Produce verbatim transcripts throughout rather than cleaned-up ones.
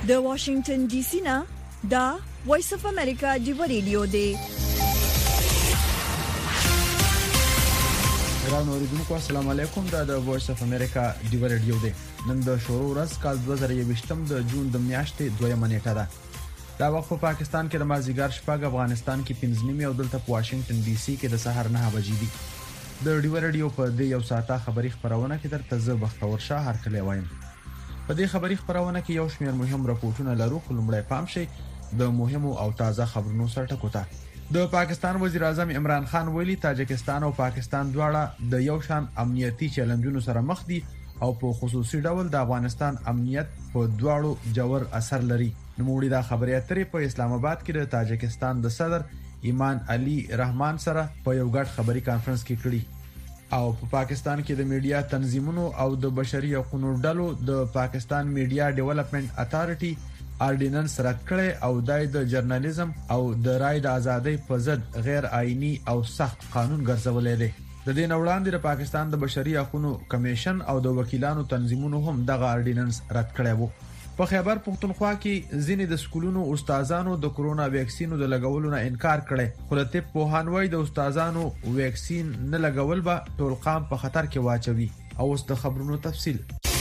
د واشنگټن ډي سي نه دا وایس اف امریکا دی ریډیو دی. ګران اوریدونکو السلام علیکم. دا د وایس اف امریکا دی ریډیو دی. نن د شروع ورځ کال دوه زره یوویشتم د جون د میاشتې دویمه نیټه ده. دا وخت په پاکستان کې د مازیګر شپږ، افغانستان کې پنځه نیمه او دلته په واشنگټن ډي سي کې د سحر نه بجې دي. د دی ریډیو په دې یو ساعته خبری خبرونه کې درته زه بختور شاه هرکلی وایم. په دې خبری خبرونه کې یو شمېر مهم راپورټونه لرو، خو لومړی پام شي د مهمو او تازه خبرونو سره ټکو ته. د پاکستان وزیر اعظم عمران خان ویلي تاجکستان او پاکستان دواړه د یو شان امنیتي چیلنجونو سره مخ دي او په خصوصي ډول د افغانستان امنیت په دواړو جوړ اثر لري. نوموړي دا خبرې اترې په اسلام آباد کې د تاجکستان د صدر ایمان علي رحمان سره په یو ګډ خبري کانفرنس کې کړی. او په پا پاکستان کې د میډیا تنظیمونو او د بشري حقوقو ډلو د پاکستان میډیا ډیولپمنٹ اتھارټي آرډیننس رد کړي او د ژورنالیزم او د رای د ازادۍ په ضد غیر آئینی او سخت قانون ګرځولې دي. د دې نوړاندې د پاکستان د بشري حقوقو کمیشن او د وکیلانو تنظیمونو هم دغه آرډیننس رد کړی وو. په خیبر پختونخوا کې ځینې د سکولونو استادانو د کرونا ویکسینو د لګولو نه انکار کړي، خو د طب پوهانوي د استادانو ویکسین نه لګول به ټول قام په خطر کې واچوي. او اوس د خبرونو تفصیل.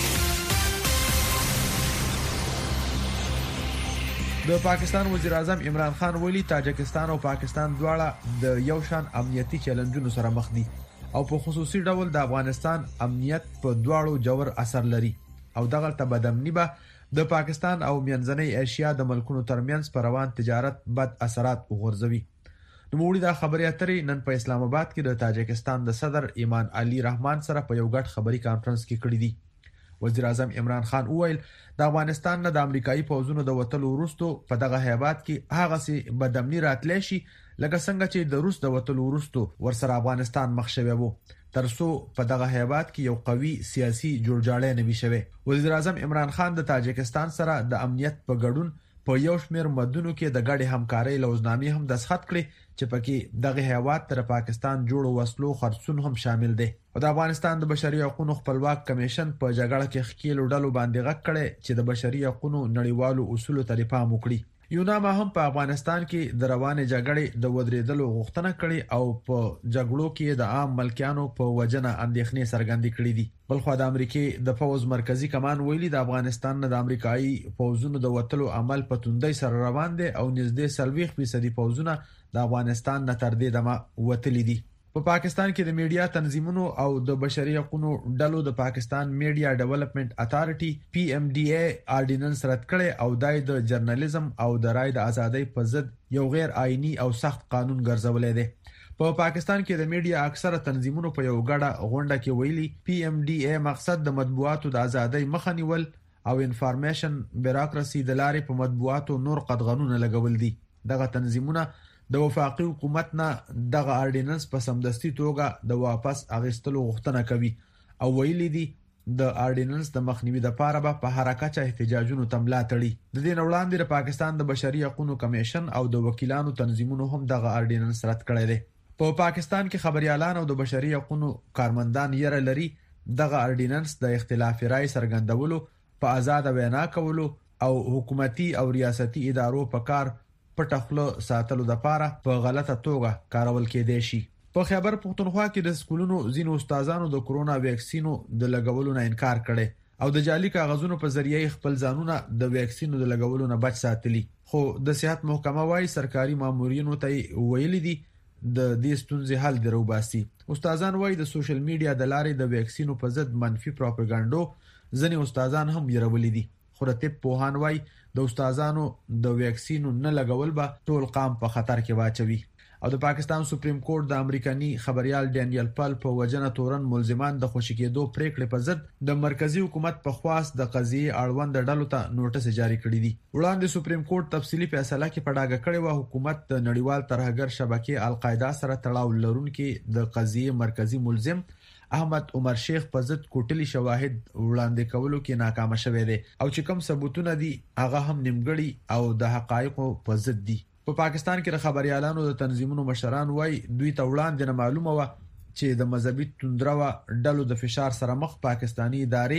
د پاکستان وزیر اعظم عمران خان ویلي تاجکستان او پاکستان دواړه د یو شان امنیتي چیلنجونو سره مخ دي او په خصوصي ډول د افغانستان امنیت په دواړو جوړ اثر لري او دغه تبدمنی به د پاکستان او منځنۍ ایشیا د ملکونو ترمنځ پر روان تجارت بد اثرات وغورځوي. نوموړي دا خبرې اترې نن په اسلام آباد کې د تاجکستان د صدر ایمان علي رحمان سره په یو ګډ خبري کانفرنس کې کړې دي. وزیر اعظم عمران خان وویل د افغانستان نه د امریکایي پوځونو د وټلو وروسته په دغه هیواد کې هغه سي بدامنی راتلی شي لکه څنګه چې د روس د وټلو وروسته ورسره افغانستان مخ شوی وو، ترڅو په دغه هیواد کې یو قوي سیاسي جوړجاړی نه وي شوی. وزیر اعظم عمران خان د تاجکستان سره د امنیت په ګډون په یو شمېر مدونو کې د ګډې همکارۍ لوزنامې هم دستخط کړې چې پکې دغه هیواد تر پاکستان جوړو وسلو خرڅون هم شامل دي. او د افغانستان د بشري حقوقو خپلواک کمیشن په جګړه کې خکېلو ډلو باندې غږ کړي چې د بشري حقوقو نړیوالو اصولو ته پام وکړي. یوناما هم په افغانستان کې د روانې جګړې د ودرېدلو غوښتنه کړې او په جګړو کې د عام ملکیانو په وجنه اندېښنې څرګندې کړې دي. بلخو د امریکای د فوز مرکزی کمان ویلي د افغانستان نه د امریکایي فوزونو د وټلو عمل په توندۍ سره روان دي او نږدې سلويخ فیصدي فوزونه د افغانستان نه تر دې دمه وټلې دي. په پا پاکستان کې د میډیا تنظیمونو او د بشري حقوقو ډلو د پاکستان میډیا ډیولپمنٹ اتھارټي پی ایم ډي اي آرډیننس رد کړي او د ژورنالیزم او د رای د ازادۍ په ضد یو غیر آئینی او سخت قانون ګرځولې دي. په پا پاکستان کې د میډیا اکثره تنظیمونو په یو غړه غونډه کې ویلي پی ایم ډي اي مقصد د مطبوعاتو د ازادۍ مخه نیول او انفارمیشن بیروکراسي د لارې په مطبوعاتو نور قدغنونه لګول دي. دغه تنظیمونه د وفاقي حکومت نه دغه آرډیننس په سمدستي توګه د واپس اخیستلو غوښتنه کوي او ویلي دي د آرډیننس د مخنیوي لپاره به په حرکت احتجاجونو تملا تړي. د دې وړاندې د پاکستان د بشري حقوقو کمیشن او د وکیلانو تنظیمونو هم دغه آرډیننس رد کړی دی. په پا پاکستان کې خبريالان او د بشري حقوقو کارمندان یې لري دغه آرډیننس د اختلاف رائے څرګندولو، په آزاد وینا کولو او حکومتي او ریاستي ادارو په کار پټخلو ساتلو د پاره په غلطه توګه کارول کېدای شي. په خیبر پختونخوا کې د سکولونو ځینو استادانو د کرونا ویکسینو د لګولو نه انکار کړي او د جعلي کاغذونو په ذریعه خپل ځانونه د ویکسینو د لګولو نه بچ ساتلي. خو د صحت محکمه وايي سرکاري مامورینو ته ویلي دي د دې ستونزې حل دروباسي. استادان وايي د سوشل میډیا د لارې د ویکسینو په ضد منفي پروپاګاندا ځینې استادان هم یې ولې دي. خو د طب پوهان وايي د استادانو د ویکسینو نه لګول به ټول قام په خطر کې واچوي. او د پاکستان سپریم کورټ د امریکایي خبريال ډانیل پل په وجنه تورن ملزمان د خوشی کېدو پریکړې په ضد د مرکزی حکومت په خواست د قضیې اړوند ډلو ته نوټس جاری کړی دی. وړاندې سپریم کورټ تفصیلی فیصله کې پډاګه کړې و حکومت د نړیوال ترهګر شبکې القاعده سره تړاو لرونکي د قضیې مرکزی ملزم احمد عمر شیخ په ضد کوټلی شواهد وړاندې کولو کې ناکام شوه دی او چې کوم ثبوتونه دي هغه هم نیمګړي او د حقایقو په ضد دي. په پا پاکستان کې د خبريالانو د تنظیمونو مشران وایي دوی ته وړاندې نه معلومه و چې د مذهبي توندرو ډلو د فشار سره مخ پاکستانی ادارې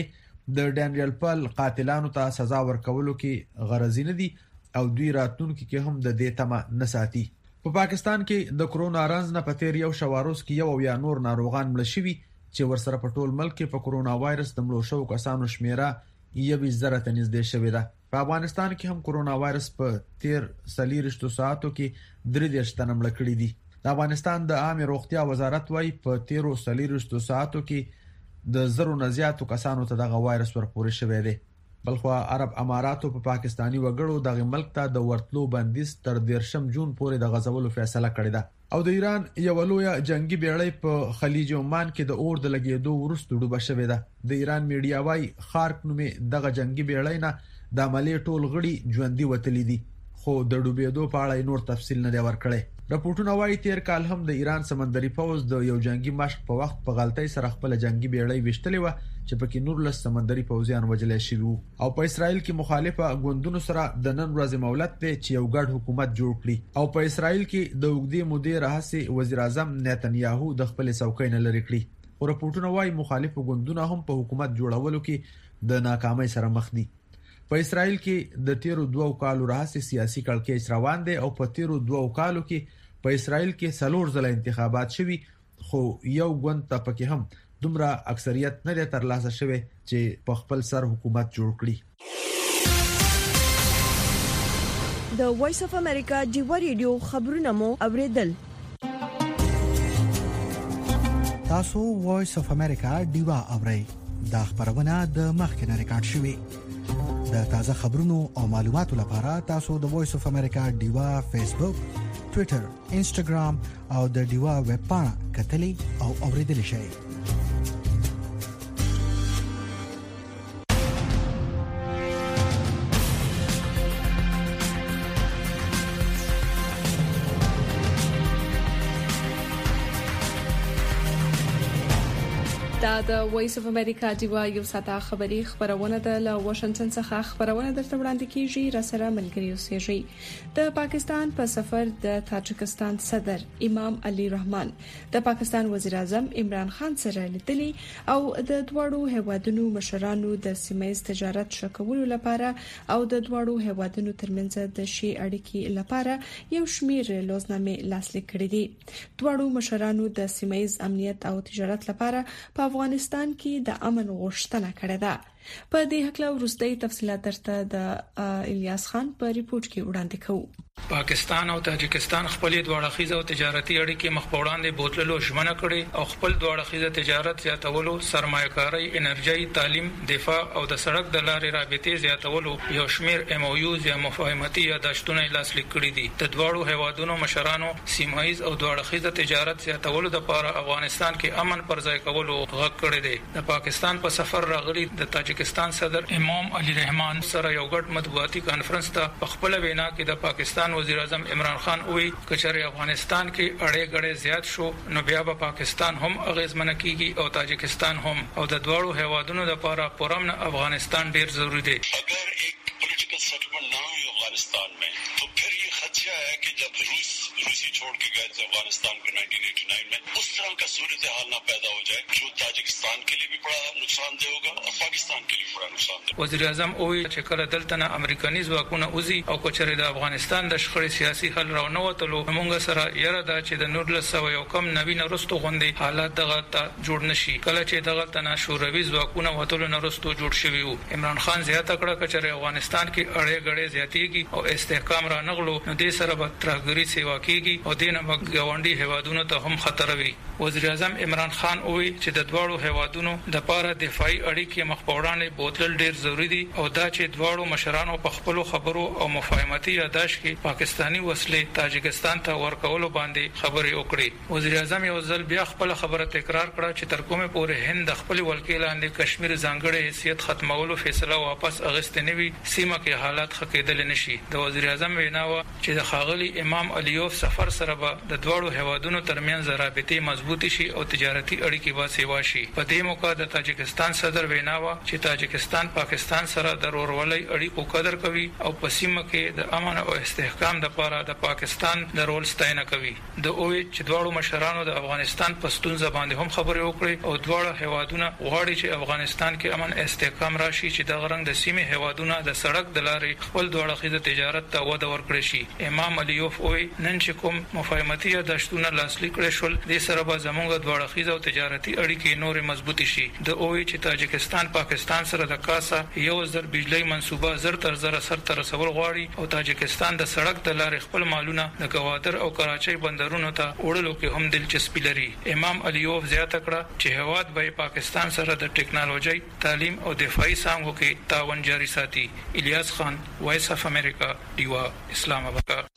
د ډانیل پل قاتلانو ته سزا ورکولو کې غرض نه دي او دوی راتلونکي کې هم د دې تمه نه ساتي. په پا پاکستان کې د کرونا رنز نه پتیر یو شواروس کې یو یا نور ناروغان مړ شوي چې ورسره په ټول ملک کې په کرونا وایرس د مړو شوو کسانو شمیره یویش زره ته نږدې شوې ده. په افغانستان کې هم کرونا وایرس په تیر څلوېښتو ساعتو کې درې دېرش تنه مړه کړي دي. د افغانستان د عامه روغتیا وزارت وايي په تیرو څلوېښتو ساعتو کې د زرو نه زیاتو کسانو ته دغه وایرس ورپورې شوی دی. بلخوا عرب اماراتو په پا پاکستانی وګړو دغه ملک ته د ورتلو بندیز تر دیرشم جون پورې د غځولو فیصله کړې ده. او د ایران یو لوی جنگي بیړۍ په خلیج عمان کې د اور د لګیدو وروسته ډوبه شوې ده. د ایران میډیا وايي خارق نومې دغه جنگي بیړۍ نه د عملیې ټول غړي ژوندۍ وتلي دي، خو د ډوبېدو په اړه نور تفصیل نه دی ورکړی. راپورټونه وايي تیر کال هم د ایران سمندري پوځ د یو جنگي مشق په وخت په غلطۍ سره خپل جنگي بیړۍ وشتلې و چې پکې نورلس سمندري پوځیان وژل شوي وو. او په اسرائیل کې مخالفه ګوندونو سره د نن ورځې مولت دی چې یو ګډ حکومت جوړ کړي. او په اسرائیل کې د اوږدې مودې راهیسې وزیر اعظم نتنیاهو د خپل څوکۍ نه لرې کړي. خو راپورټونه وايي مخالفه ګوندونه هم په حکومت جوړولو کې د ناکامۍ سره مخ دي. په اسرائیل کې د تیرو دوو کالو راهیسې سیاسي کړکېچ روان دی او په تیرو دوو کالو کې په اسرائیل کې څلور ځله انتخابات شوي، خو یو ګوند ته پکې هم دومره اکثریت نه دی ترلاسه شوی چې په خپل سر حکومت جوړ کړي. د وایس اف امریکا ډیوا ریډیو خبرونه مو اوریدل. تاسو وایس اف امریکا ډیوا اورئ. دا خبرونه د مخکنه ریکارډ شوی. د تازه خبرونو او معلوماتو لپاره تاسو د وایس اف امریکا ډیوا فیسبوک، ټوئیټر، انسټاګرام او د ډیوا ویب پاڼه کتلی او اوریدلی شئ. دا د وایس اف امریکا دیوا یو ساته خبری خبرونه ده له واشنگټن څخه خبرونه درته وړاندې کیږي. را سره ملګری اوسېږي. د پاکستان په سفر د تاجکستان صدر امام علي رحمان د پاکستان وزیر اعظم عمران خان سره لیدلي او د دوړو هیوادونو مشرانو د سیمه‌ییز تجارت شکولو لپاره او د دوړو هیوادونو ترمنځ د شي اړیکې لپاره یو شمیر لوزنامې لاسلیک کړې دي. دوړو مشرانو د سیمه‌ییز امنیت او تجارت لپاره په افغانستان کې د امن غوښتنه کړې ده. په دې حقله وروستي تفصيلات درته د الیاس خان په ریپورت کې وړاندې کوو. پاکستان او تاجکستان خپل دوړخیزه او تجارتي اړیکې مخ په وړاندې بوتللو ژمنه کړې او خپل دوړخیزه تجارت زیاتولو، سرمایه‌کاري، انرژي، تعلیم، دفاع او د سړک د لارې رابطې زیاتولو یو شمیر ایم او یوز یا مفاهمتي یادښتونه لاسلیک کړي دي. د دوړو هیوادونو مشرانو سیمایز او دوړخیزه تجارت زیاتولو لپاره افغانستان کې امن پر ځای کولو غږ کړی دی. د پاکستان په سفر راغلي د تاجکستان صدر امام علي رحمان سره یو ګډ مطبوعاتي کانفرنس ته په خپل وینا کې د پاکستان وزیر اعظم عمران خان وی کچره افغانستان کې اړې غړې زیات شو نو بیا به پاکستان هم اغیزمن کیږي او تاجکستان هم، او د دوړو هیوادونو لپاره پرامن افغانستان ډیر ضروری دی. اگر ایک پولیٹیکل سیٹلمنٹ نہ ہوئی افغانستان میں تو پھر یہ خدشہ ہے کہ جب روس روسی چھوڑ کے گئے تھے افغانستان کو نائنٹین ایٹی نائن میں اس طرح کا صورتحال نہ پیدا ہو جائے جو تاجکستان کے لیے بھی بڑا نقصان دہ ہوگا اور پاکستان کے لیے بڑا نقصان دہ. وزیر اعظم وی چې کله دلته نه امریکایي ځواکونه اوزي او کچره د افغانستان د شخړې سیاسي حل راو نه وتلو موږ سره یره دا چې د نورلس سو یو کم نوی نرستو غوندي حالات دغه ته جوړ نشي. کله چې دغه تنه شوروي ځواکونه وتلو نرستو جوړ شوی وو. عمران خان زیاته کړه کچره افغانستان کې اړې غړې زیاتېږي او استحکام را نغلو نو د سره به ترګری سیوا کیږي او دینه مګاونډي هیوادونو ته هم خطر وي. وزیر اعظم عمران خان وی چې د دوړو هیوادونو د پاره دفاعي اړیکې مخ په وړاندې بوتل ډیر ضروری دي او دا چې دوړو مشرانو په خپل خبرو او مفاهمتي یاداش کې پاکستانی وسلې تاجکستان ته ورکولو باندې خبرې وکړي. وزیر اعظم یو ځل بیا خپل خبره تکرار کړه چې تر کومه پورې هند خپل ولکې لاندې کشمیر ځانګړی حیثیت ختمولو فیصله واپس اغستې نوي سیمه کې حالات ښه کېدل نشي. د وزیر اعظم وینا و چې د خاغلی امام علیوف سفر سفر سره به د دواړو هیوادونو ترمنځ رابطې مضبوطی شي او تجارتي اړیکې به سیوا شي. په دې موقع د تاجکستان صدر ویناوه چې تاجکستان پاکستان سره د ورورولۍ اړیکو قدر کوي او په سیمه کې د امن او استحکام لپاره د پاکستان د رول ستاینه کوي. د اوې چې دواړو مشرانو د افغانستان پښتون زبان هم خبرې وکړي او دواړه هیوادونه غواړي چې افغانستان کې امن استحکام راشي چې د غرنګ د سیمې هیوادونه د سړک د لارې خپل دوه اړخیزه تجارت ته وده ورکړي شي. امام علیوف اوې نن چې کوم مفاهمتي داشتونه لاسلیک کړي شول د سره به زموږ دوه اړخیزه او تجارتي اړیکې نورې مضبوطی شي. د اوې چې تاجکستان پاکستان سره د کاسا یو زر بجلی منصوبه زر تر زر سر تر رسول غواړي او تاجکستان د سړک د لارې خپل مالونه د گوادر او کراچۍ بندرونو ته وړلو کې هم دلچسپي لري. امام علیوف زیاته کړه چې هواد به پاکستان سره د ټکنالوژي، تعلیم او دفاعي څانګو کې تعاون جاري ساتي. الیاس خان، وایس اف امریکا، ډیوا، اسلام آباد.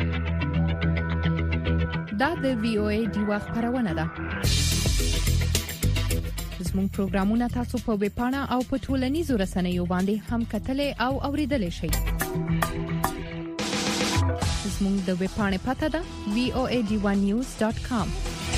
دا د وی او ای ډیوا خبرونه ده. زموږ پروګرامونه تاسو په ویب پاڼه او په ټولنیزو رسنیو باندې هم کتلې او اوریدلې شئ. زموږ د ویب پاڼې پته ده وی او ای ډیوا نیوز ډاٹ کام.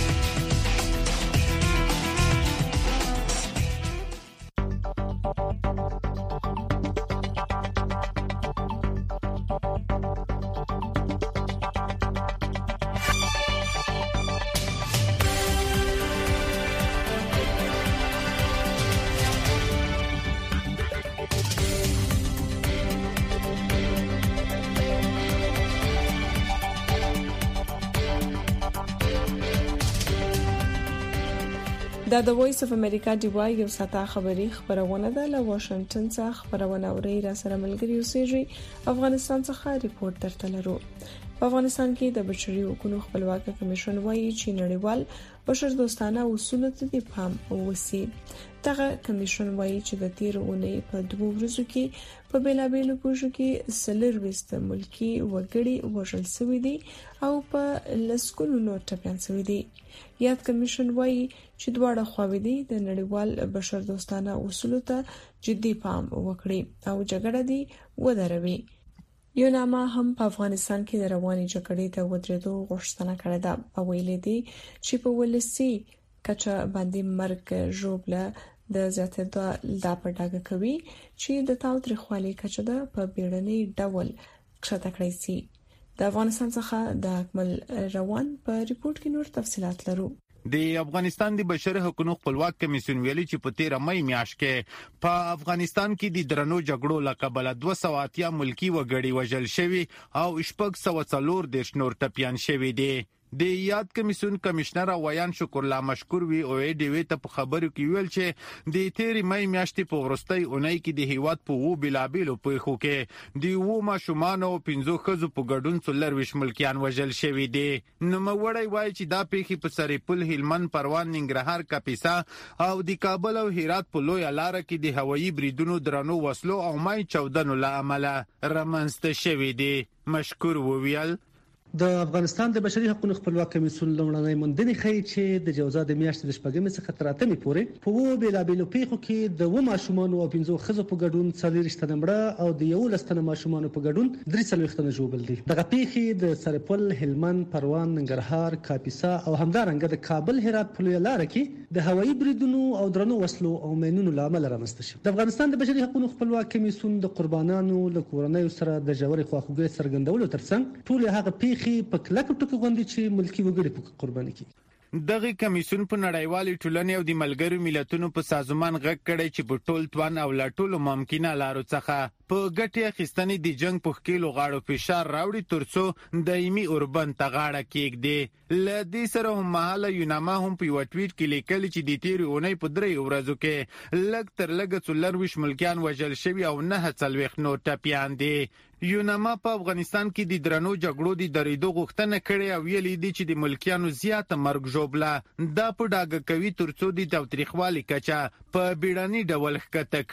دا د وایس اف امریکا ډیوا یو ساته خبری خبرونه ده له واشنگټن څخه خبرونه اوري را سره ملګری اوسېږي. افغانستان څخه ریپورت درته لرو. په افغانستان کې د بشري حقوقو خپلواکه کمیشن وايي چې نړیوال بشر دوستانه اصول ته پام وسی. دغه کمیشن وايي چې د تیر اونۍ په دوه ورځو کې په بیلابېلو پوجو کې سلر وست ملکی وګړي وژل شوي دي او په لسکونو نور ټپيان شوي دي. یاد کمیشن وايي چې دواړه خواوې دي د نړیوال بشر دوستانه اصول ته جدي پام وکړي او جګړه دي ودروي. یو نامه هم په افغانستان کې د رواني جګړې د ودرېدو غوښتنه کړې ده او ویلي دي چې په ولسی کچا باندې مرګ ژوبله د زیاتېدو دا په ډاګه کوي چې د تاوتریخوالي کچا ده په بیړني ډول کښته کړی سي. د افغانستان څخه د اکمل روان په ریپورت کې نور تفصيلات لرو. د افغانستان د بشري حقوقو خپلواک کمیسیون ویلي چې په تیر مې میاشت کې په افغانستان کې د درنو جګړو لقبله دوه سوه اتیا ملکی وګړي وژل شوي او شپږ سوه څلور دیرش نور ټپيان شوي دي. د یاد کمیسیون کمشنر ویان شکر الله مشکور وی او ای ډی وی ته په خبرو کې ویل چې د تیر مې میاشتې په ورستۍ اونۍ کې د هیواد په وو بلابلو پیښو کې د وو ماشومان او پنځو خزو په ګډون څلور ویش ملکیان وژل شوي دي. نو مړی وایي چې دا پیښې په سریپل، هلمند، پروان، ننګرهار، کاپیسا او د کابل او هرات په لوی لار کې د هوایي بریدونو درنو وسلو او مای چودنو له امله رامنځته شوي دي. مشکور وویل د افغانستان د بشري حقوقو خپلواک کمیسیون لومړنۍ موندنې ښیي چې د جوزا د میاشتې د شپږمې څخه تر اتمې پورې په وو بیلابېلو پیښو کې د وو ماشومان او پنځو ښځو په ګډون څلوېښت تنه مړه او د یولس تنه ماشومان په ګډون درې څلوېښت تنه ژوبل دي. دغه پیښې د سرپل، هلمند، پروان، ننګرهار، کاپیسا او همدارنګه د کابل هرات په لوی لار کې د هوایي بریدونو او درنو وسلو او مینونو لامل رامنځته شوه. د افغانستان د بشري حقوقو خپلواک کمیسیون د قربانانو له کورنیو سره د ژورې خواخوږۍ څرګندولو ترڅنګ ټول هغه پیښې په کلکو ټکو باندې چې ملکی وګړي په قرباني کیږي. دغه کمیسیون په نړیوالي ټولنې او د ملګرو ملتونو په سازمان غږ کړی چې په ټول توان او لا ټول ممکنه لارو څخه په ګټه اخیستنې د جنگ په خکیلو غاړو فشار راوړي ترڅو دایمي اوربند ته غاړه کېږدي. ل دې سره هم مهاله یوناما هم په یو ټویټ کې لیکل چې د تیر اونۍ په درې ورځو کې لږ تر لږه څلور ویشت ملکیان وژل شوي او نه څلوېښت نور ټپیان دي. یوناما په افغانستان کې د درنو جګړو د درېدو غوښتنه کړې او ویلي دي چې د ملکیانو زیاته مرګ ژوبله دا په ډاګه کوي ترڅو د تاوتریخوالي کچه په بیړني ډول ښکته کړي.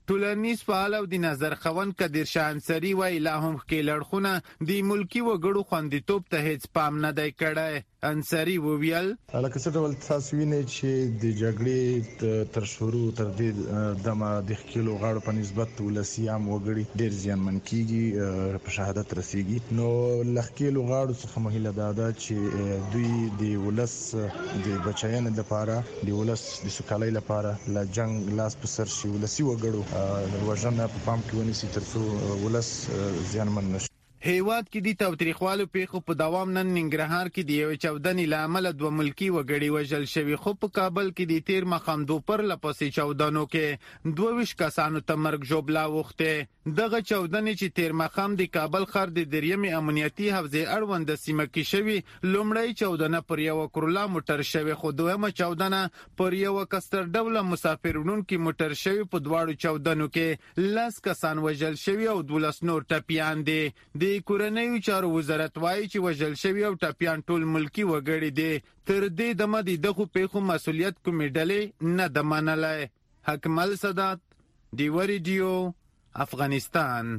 ټولنیز فعال او د نظر خوان کدیر شانسری وای لا هم کې لړخونه د ملکی وګړو خوندیتوب ته هیڅ پام نه دی کړی. انصری وویل لکه څه ډول تاسو وینئ چې د جګړې تر شروع تر دې دمه د خلکو غاړو په نسبت ولسیام وګړي ډیر زیانمن کیږي په شهادت رسیږي. نو لخکېلو غاړو څخه مهله دادا چې دوی د ولس د بچیانو لپاره د ولس د سوکالۍ لپاره لا جنگ لاس په سر شي ولسی وګړو وژنه په پام کې ونیسي ترڅو ولس زیانمن نشي. هیواد کې د تاوتریخوالو پیښو په دوام نن ننګرهار کې د یو چودنې له امله دوه ملکی وګړي وژل شوي، خو په کابل کې د تیر ماښام دوپهر له پسې چودنو کې دوه ویشت کسانو ته مرګ ژوبلا اوښتې. دغه چودنې چې تیر ماښام د کابل ښار د دریمې امنیتي حوزې اړونده سیمه کې شوي، لومړی چودنه پر یوه کرولا موټر شوې، خو دویمه چودنه پر یوه کستر ډوله مسافر وړونکي موټر شوي. په دواړو چودنو کې لس کسان وژل شوي او دولس نور ټپیان دي. د کورنیو چارو وزارت وایي چې وژل شوي او ټپیان ټول ملکی وګړي دي. تر دې دمه د دغو پیښو مسؤلیت کومې ډلې نه ده منلی. حکمل سادات، ډیوه ریډیو، افغانستان.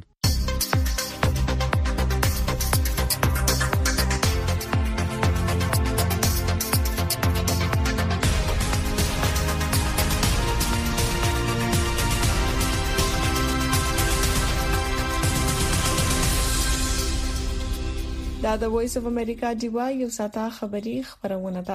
دا د وایس اف امریکا ډیوا یو ساته خبری خبرونه ده.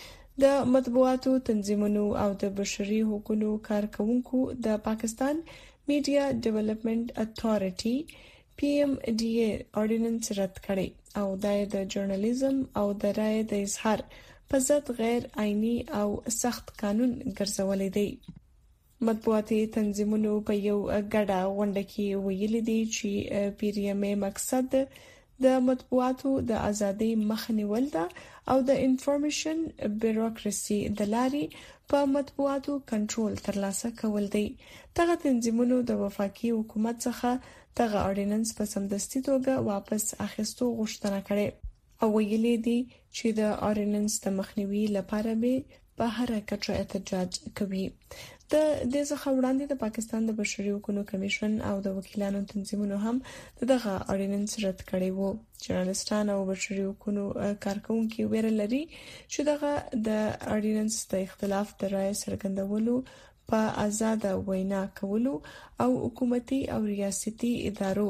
د مطبوعاتو تنظیمونو او د بشري حقوقو کارکونکو د پاکستان میډیا ډیولپمنٹ اتھارټي پی ایم ډي اي اورډیننس رد کړي او د ژورنالیزم او د رائے د اظهار په ضد غیر آئینی او سخت قانون ګرځولې دی. مطبوعاتي تنظیمونو په یو غډه غونډه کې ویلي دي چې پیریمه مقصد د مطبوعاتو د ازادۍ مخنیول ده او د انفارمیشن بیوروکراسي د لارې په مطبوعاتو کنټرول ترلاسه کول دي. دغه تنظیمونو د وفاقي حکومت څخه دغه اورډیننس په سمدستي توګه واپس اخیستو غوښتنه کړې او ویلي دي چې د اورډیننس د مخنیوي لپاره به په هر کچه احتجاج کوي. د دې څخه وړاندې د پاکستان د بشري حقوقو کمیشن او د وکیلانو تنظیمونو هم دغه اورډیننس رد کړی وو. ژورنالیستان او بشري حقوقو کارکونکي ویره لري چې دغه د اورډیننس د اختلاف د رائے څرګندولو، په آزاد وینا کولو او حکومتي او ریاستي ادارو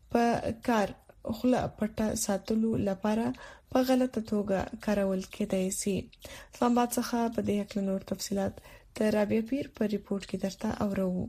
په کار خلا پټه ساتلو لپاره په غلطه توګه کارول کېدای شي. اسلام آباد څخه په دې اړه نور تفصيلات د رابعه پیر په ریپورت کې درته اورو.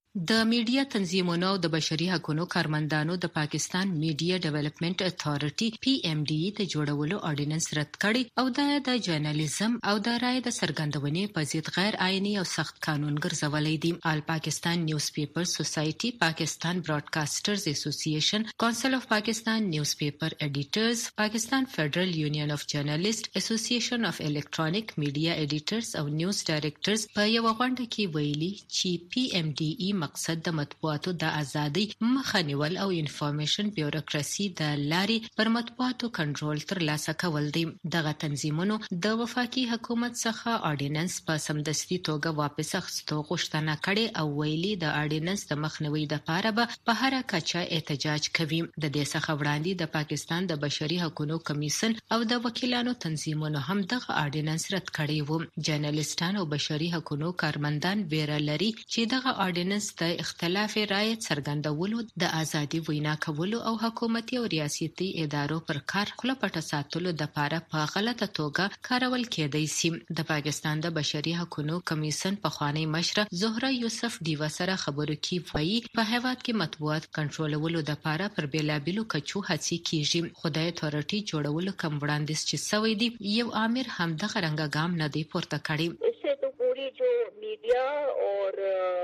د میډیا تنظیمونو د بشري حقوقو کارمندانو د پاکستان میډیا ډیولپمنٹ اتھارټي پی ایم ډي ای د جوړولو اورډیننس رد کړي او د د ژورنالیزم او د رائے د څرګندونې په ضد غیر آئینی او سخت قانون ګرځولې دي. آل پاکستان نیوز پیپر سوسایټي، پاکستان براډکاسټرز اسوسییشن، کونسل اف پاکستان نیوز پیپر ایډیټرز، پاکستان فیډرل یونین اف جرنالیست اسوسییشن اف الکترونیک میډیا ایډیټرز او نیوز ډایریکټرز په یو غونډه کې ویلي چې پی ایم ډي ای مقصد د مطبوعاتو د ازادۍ مخه نیول او انفارمیشن بیوروکراسي د لارې پر مطبوعاتو کنټرول ترلاسه کول دي. دغه تنظیمونو د وفاقي حکومت څخه اورډیننس په سمدستي توګه واپس اخیستو غوښتنه کړې او ویلي د اورډیننس د مخنیوي لپاره به په هر کچه احتجاج کوي. د دې څخه وړاندې د پاکستان د بشري حقوقو کمیشن او د وکیلانو تنظیمونو هم دغه اورډیننس رد کړی وو. ژورنالیستان او بشري حقوقو کارمندان ویره لري چې دغه اورډیننس د اختلاف رائے څرګندولو، د ازادي وینا کولو او حکومتي او ریاستي ادارو پر کار خلا پټه ساتلو د لپاره په غلطه توګه کارول کېدای شي. د پاکستان د بشري حقوقو کمیشن پخوانی مشره زهره یوسف ډیوا سره خبرو کې وایي په هیواد کې مطبوعات کنټرولولو د لپاره پر بیلابیلو کچو هڅې کیږي. خدای اتھارټي جوړولو کم وړاندیز چې سوي دي یو امیر هم دغه رنګ ګام نه دی پورته کړی. जो मीडिया और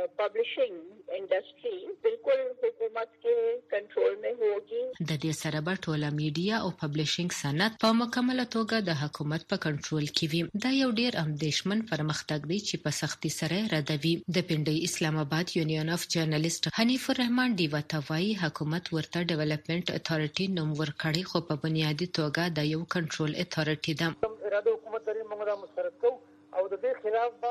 publishing industry बिल्कुल हुकूमत के कंट्रोल में होगी. د دې سره به ټوله میډیا او پبلشینګ صنعت په مکمله توګه د حکومت په کنټرول کې وي. دا یو ډیر اندېښمن پرمختګ دی چې په سختي سره ردوي. د پنډي اسلام آباد یونین اف جرنالیست حنیف الرحمن ډیوا توای حکومت ورته ډیولپمنٹ اتھارټي نوم ورکړي، خو په بنیادی توګه د یو کنټرول اتھارټي ده. اراده حکومت لري موږ را مسرت کوو او د دې خلاف به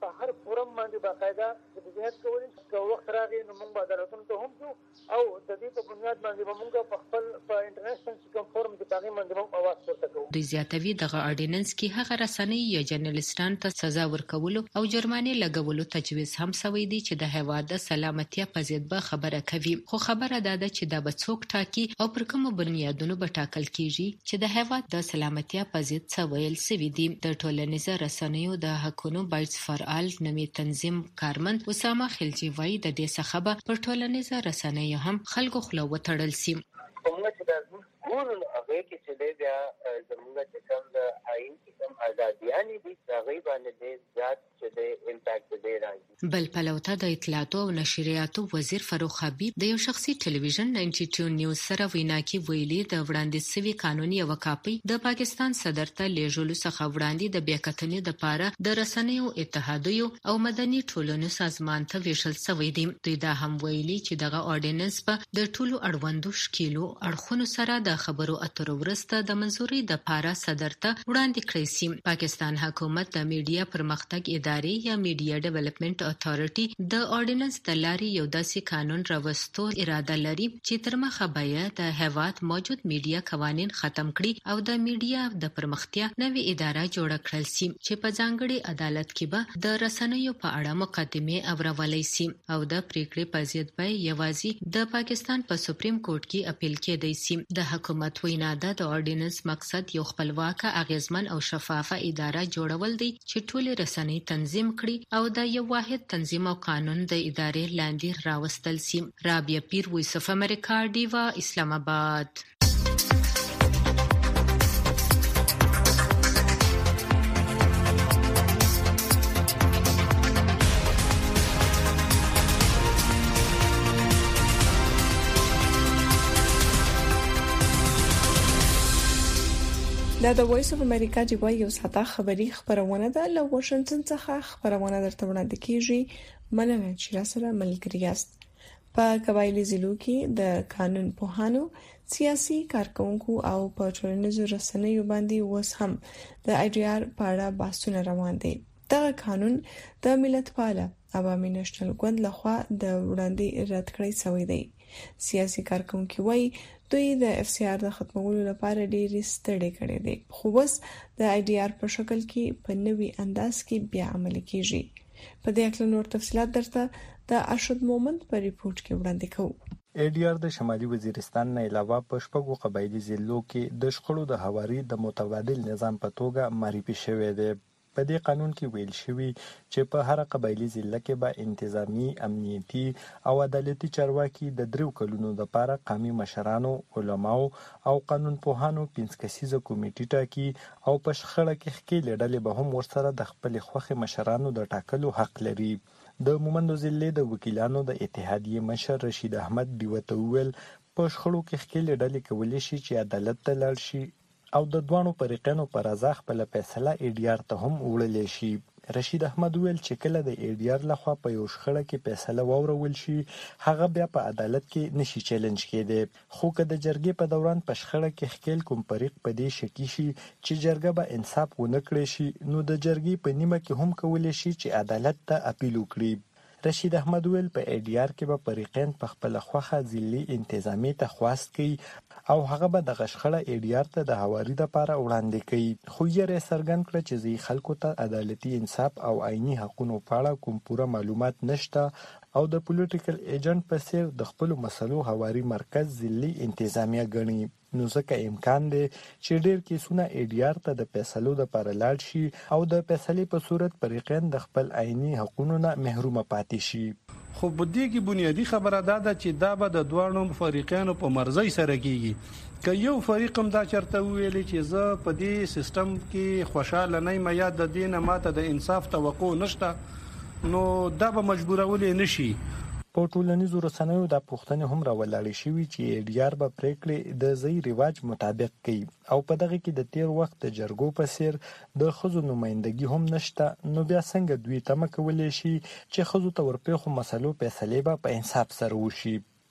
په هر فورم باندې باقاعده جديات کولې چې وخت راغی نو موږ عدالتونو ته هم ځو او د دې په بنیاد باندې موږ په خپل په انټرنیشنل کوم فورم کې باغی باندې موږ اواز پورته کوو. د زیاتوي دغه اورډیننس کې هغه رسنۍ یا جرنالستان ته سزا ورکولو او جرمانه لګولو تجویز هم شوی دی چې د هیواد د سلامتیا په ضد به خبره کوي. خو خبره ده چې دا به څوک ټاکي او پر کوم بنیادونو به ټاکل کیږي چې د هیواد د سلامتیا په ضد څه ویل سوي دي. د ټولنیزو رسنیو د حقونو بایټس فار آل نومي تنظیم کارمند اسامه خلجی وایي د دې څخه به پر ټولنیزو رسنیو هم خلکو خوله وتړل سي. کومه چې د ټول هغه کې چې بیا زموږ چې کوم د آئین کې کوم ازاديانې دي هغه باندې د زیات چې د امپاکټ دی راځي. بل پلوته د اطلاعاتو او نشریاتو وزیر فاروق حبیب د یو شخصي ټلویزیون نایمټي ټو نیوز سره وینا کې ویلي د وړاندې سوي قانوني او کاپي د پاکستان صدر ته لیږلو څخه وړاندې د بیاکتنې د پاره د رسنیو اتحادیو او مدني ټولنو سازمان ته ویشل شوی دی. دوی دا هم ویلي چې دغه اورډیننس په د ټولو اړوندو شکیلو اړخونو سره د خبرو اترو ورسته د منځوري د پاره صدر ته وړاندې کړی سي. پاکستان حکومت د میډیا پرمختګ ادارې یا میډیا ډیولپمنٹ اتھارټي د اورډیننس د لارې یو داسې قانون راوستو اراده لري چې تر مخه به د هیواد موجود میډیا قوانین ختم کړي او د میډیا د پرمختیا نوې اداره جوړ کړل سي چې په ځانګړي عدالت کې به د رسنیو په اړه مقدمه اورولای سي او د پریکړې په ضد به یوازې د پاکستان په سپریم کورټ کې اپیل کېدای سي. د حکومت وینا ده د اورډیننس مقصد یو خپلواکه اغیزمن او شفافه اداره جوړول دي چې ټول رسنۍ تنظیم کړي او د یو واحد تنظیم او قانون د ادارې لاندې راوستل سي. رابعه پیر، وایس اف امریکا، ډیوا، اسلام آباد. دا د وایس اف امریکا جوړ یو ساده خبری خبرونه ده له واشنگټن څخه خبرونه درته وړاندې کیږي. مننه چې راسره ملګری یاست. په قبایلی ضلعو کې د قانون پوهانو، سیاسي کارکونکو او په ټولنیزو رسنیو باندې اوس هم د آی ډي آر په اړه بحثونه روان دي. دا قانون د ملتپاله عوامي نېشنل ګوند لخوا د وړاندې رد کړی شوی دی. سیاسي کارکونکو وايي دوی د اف سی آر د ختمولو لپاره ډېری ستړي کړي دي، خو بس د آی ډي آر په شکل کې په نوي انداز کې بیا عملي کیږي. په دې اړه نور تفصيلات درته د ارشد مومند په ریپورت کې وړاندې کوو. ای ډي آر د شمالي وزیرستان نه علاوه په شپږو قبایلی ضلعو کې د شخړو د هواري د متبادل نظام په توګه معرفي شوی دی. په دې قانون کې ویل شوی چې په هر قبایلی ضلع کې به انتظامی، امنیتي او عدالتي چارواکي د درو کلونو لپاره قومي مشرانو، علماو او قانون پوهانو پنځه کسیزه کمیټه ټاکي او په شخړه کې ښکېلې ډلې به هم ورسره د خپل خوښې مشرانو د ټاکلو حق لري. د مومندو ضلع د وکیلانو د اتحادیې مشر رشید احمد دیوته ویل په شخړو کې ښکېلې ډلې کولی شي چې عدالت ته لاړ شي او د دوانو فریقینو پر رضا خپل فیصله ای ډي آر ته هم وړلې شي. رشید احمد ویل چې کله د ای ډي آر لخوا په یو شخړه کې فیصله واورول شي هغه بیا په عدالت کې نشي چیلنج کېدی، خو که د جرګې په دوران په شخړه کې ښکېل کوم فریق په دې شکی شي چې جرګه به انصاف ونه کړي شي نو د جرګې په نیمه کې هم کولی شي چې عدالت ته اپیل وکړي. رشید احمد ویل په ای ډي آر کې به فریقین په خپل خوخه ځلي انتظامی ته خواست کوي او هغه به د غشخړه ای ډي آر ته د هواري لپاره وړاندې کوي، خو یې څرګند کړ چې ځي خلکو ته عدالتي انصاف او عیني حقوقو په اړه کوم پوره معلومات نشته او د پولیټیکل ایجنټ په څیر د خپل مسلو هواري مرکز ځلي انتظامیه ګڼي. نو ځکه امکان دی چې ډېر کیسونه ای ډي آر ته د فیصلو لپاره لاړ شي او د فیصلې په صورت فریقین د خپل عیني حقوقو نه محروم پاتې شي. خو بده کې بنیادی خبره ده چې دا به د دوانو فریقانو په مرزي سره کیږي. که یو فریق هم دا چرته ویلي چې زه په دې سیستم کې خوشاله نه یم یا د دې نه ماته د انصاف توقع نشته نو دا به مجبورولې نشي. په ټولنیزو رسنیو د پوښتنې هم راولاړې شوې چې ای ډي آر به پریکړې د ځای رواج مطابق کوي او په دغه کې د تیر وخت د جرګو په څیر د ښځو نمائندګي هم نشته، نو بیا څنګه دوی تمه کولی شي چې ښځو ته ورپېښو مسلو فیصلې به په انصاف سره وشي.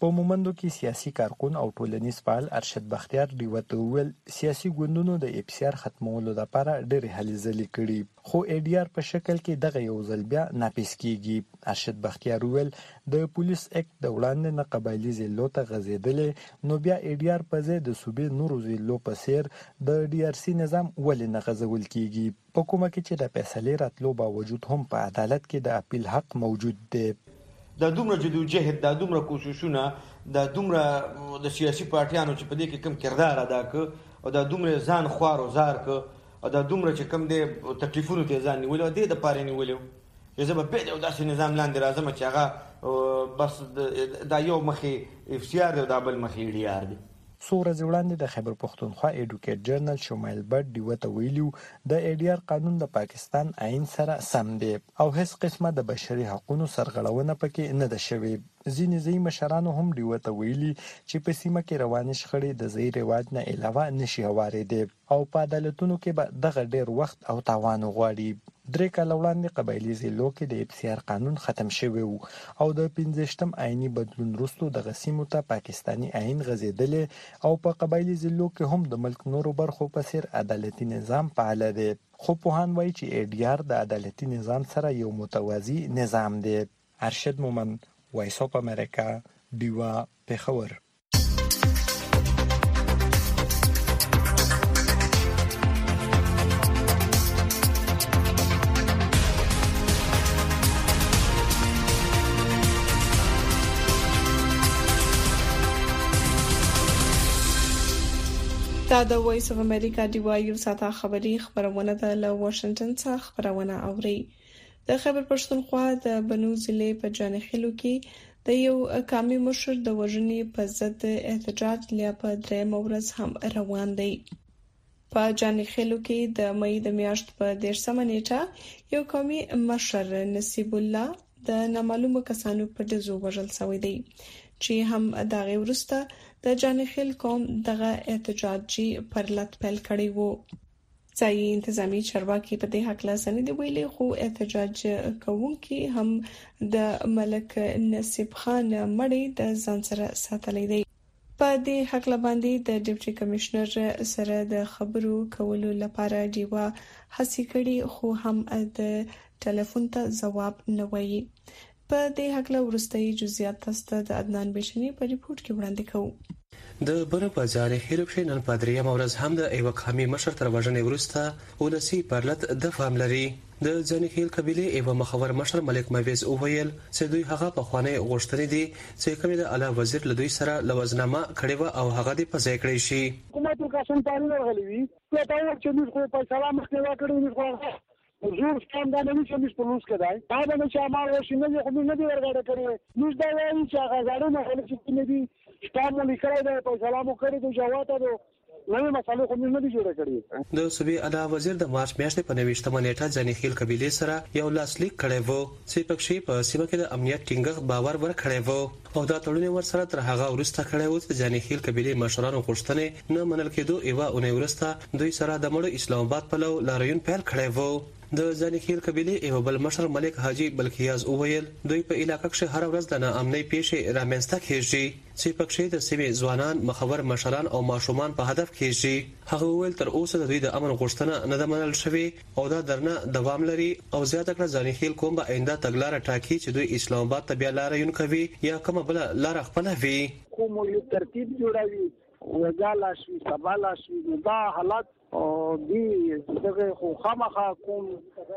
په مومندو کې سیاسي کارکون او ټولنیز فعال ارشد بختیار ډیوه ته وویل سیاسي ګوندونو د ای پی سی آر ختمولو لپاره ډېرې هلې ځلې کړي خو ای ډي آر په شکل کې دغه یو ځل بیا ناپیس کیږي. ارشد بختیار وویل د پولیس اکټ د وړاندې نه قبایلي ضلعو ته غځېدلې نو بیا ای ډي آر په ځای د صوبې نورو ضلعو په څیر د ډي آر سی نظام ولې نه غځول کیږي په کومه کې چې د فیصلې راتلو باوجود هم په عدالت کې د اپیل حق موجود دی. دا دومره جدوجهد دا دومره کوششونه دا دومره د سیاسي پارټیانو چې په دې کې کم کردار ادا کړ او دا دومره ځان خوار او زار کړ او دا دومره چې کم دي تکلیفونو ته ځان نیول او دې د پاره نیول یو زه به په داسې نظام لاندې راځم چې هغه بس دا یو مخې اف سی آر دی دا بل مخې ډي آر دی. څو ورځې وړاندې د خیبر پښتونخوا ایډوکیټ جرنل شمایل بټ ډیوه ته ویلي د ای ډي آر قانون د پاکستان آئین سره سم دی او هیڅ قسمه د بشري حقوقو سرغړونه پکې نه ده شوې. ځینې ځینې مشرانو هم ډیوه ته ویلي چې په سیمه کې روانې شخړې د ځای رواج نه علاوه نشي هوارېدې او په عدالتونو کې به دغه ډیر وخت او تاوان غواړي. درې کاله وړاندې قبایلي ضلعو کې د ای پی سی آر قانون ختم شوی و او د پنځویشتم آئیني بدلون وروسته دغه سیمو ته پاکستاني آئین غځېدلی او په قبایلي ضلعو کې هم د ملک نورو برخو په څیر عدالتي نظام فعال دی خو پوهان وایي چې ای ډي آر د عدالتي نظام سره یو متوازی نظام دی. ارشد مومند وایس اف امریکا ډیوه پېښور. دا د وایس اف امریکا ډیوه یو ساعته خبری خبرونه ده له واشنگټن څخه خبرونه اوري. د خیبر پښتونخوا د بنو ضلع په جانخیلو کې د یو قومي مشر د وژنې په ضد احتجاج لا په درېم ورځ هم روان دی. په جانخیلو کې د مې د میاشت په دیرشمه نیټه یو قومي مشر نصیب الله د نامعلومو کسانو په ډزو وژل شوی دی چې هم دغه ورسته د جانخیل قوم دغه احتجاجي پرلط پیل کړی وو. ځای انتظامی چارواکي په دې حق لا سند ویلي خو احتجاج کوونکي هم د ملک نصیب خان مړی د ځان سره ساتلې دی. په دې حق باندې د ډیپټي کمشنر سره د خبرو کولو لپاره دیوا هڅه کړې خو هم د ټلیفون ته ځواب نه وایي. په دې حق له ورستۍ جزئیات تاسو د عدنان بشنی په ریپورت کې وړاندې کوو. د بنو بازار هیرپشي نن پادریا مورز هم د ایو قومي مشر تر وژنې ورسته ولسی پرلط د فام لري. د ځنخیل قبيله ایو مخور مشر ملک مویز اوویل چې دوی هغه په خوانه غوښتنې دي چې کومه د اعلی وزیر له دوی سره لوزنامه کړي و او هغه د پځای کړی شي. حکومت کا سنتاري ورغلی وي ته تا و چې موږ په سلام مخکې کړو موږ زور ستان دا نه چې موږ په لوس کړای دا نه چې امر وشي نه خو نه دی ورغړې کړی موږ دا وایي چې هغه ځاړو نه خلک چې نه دي ستامو لیکای دا په سلام کړی د جواب ته نوې مسالې خو نه دي جوړ کړی. د صوبې اعلی وزیر د مارچ میاشتې په نوښتمه نیټه ځنخیل قبيله سره یو لاسلیک کړی وو چې پکښې په سیمه کې د امنیت ټینګښت باور ورکړی وو او دا تړون ورسره تر هغه ورسته کړی وو چې ځنخیل قبيله مشرانو غوښتنې نه منل کېدو ایوا اونۍ ورسته دوی سره د مړو اسلام آباد په لور لاریون پیل کړی وو. د ځنخیل قبيله ایو بل مشر ملک حاجی بلخیاز اوویل دوی په علاقې کې هر ورځ د ناامنۍ پیښې رامنځته کیږي چې پکښې د سیمې ځوانان مخور مشران او ماشومان په هدف کیږي. هغه ویل تر اوسه د دوی د امن غوښتنه نه ده منل شوې او دا درنه دوام لري او زیاته کړه ځنخیل قوم به آینده تګلارې ټاکي چې دوی اسلام آباد ته بیا لاریون کوي یا کومه بل لار خپل وي. کوم یو ترتیب جوړوي وځاله شي سباله شي دا حالات او دی دغه خو خامخا کوم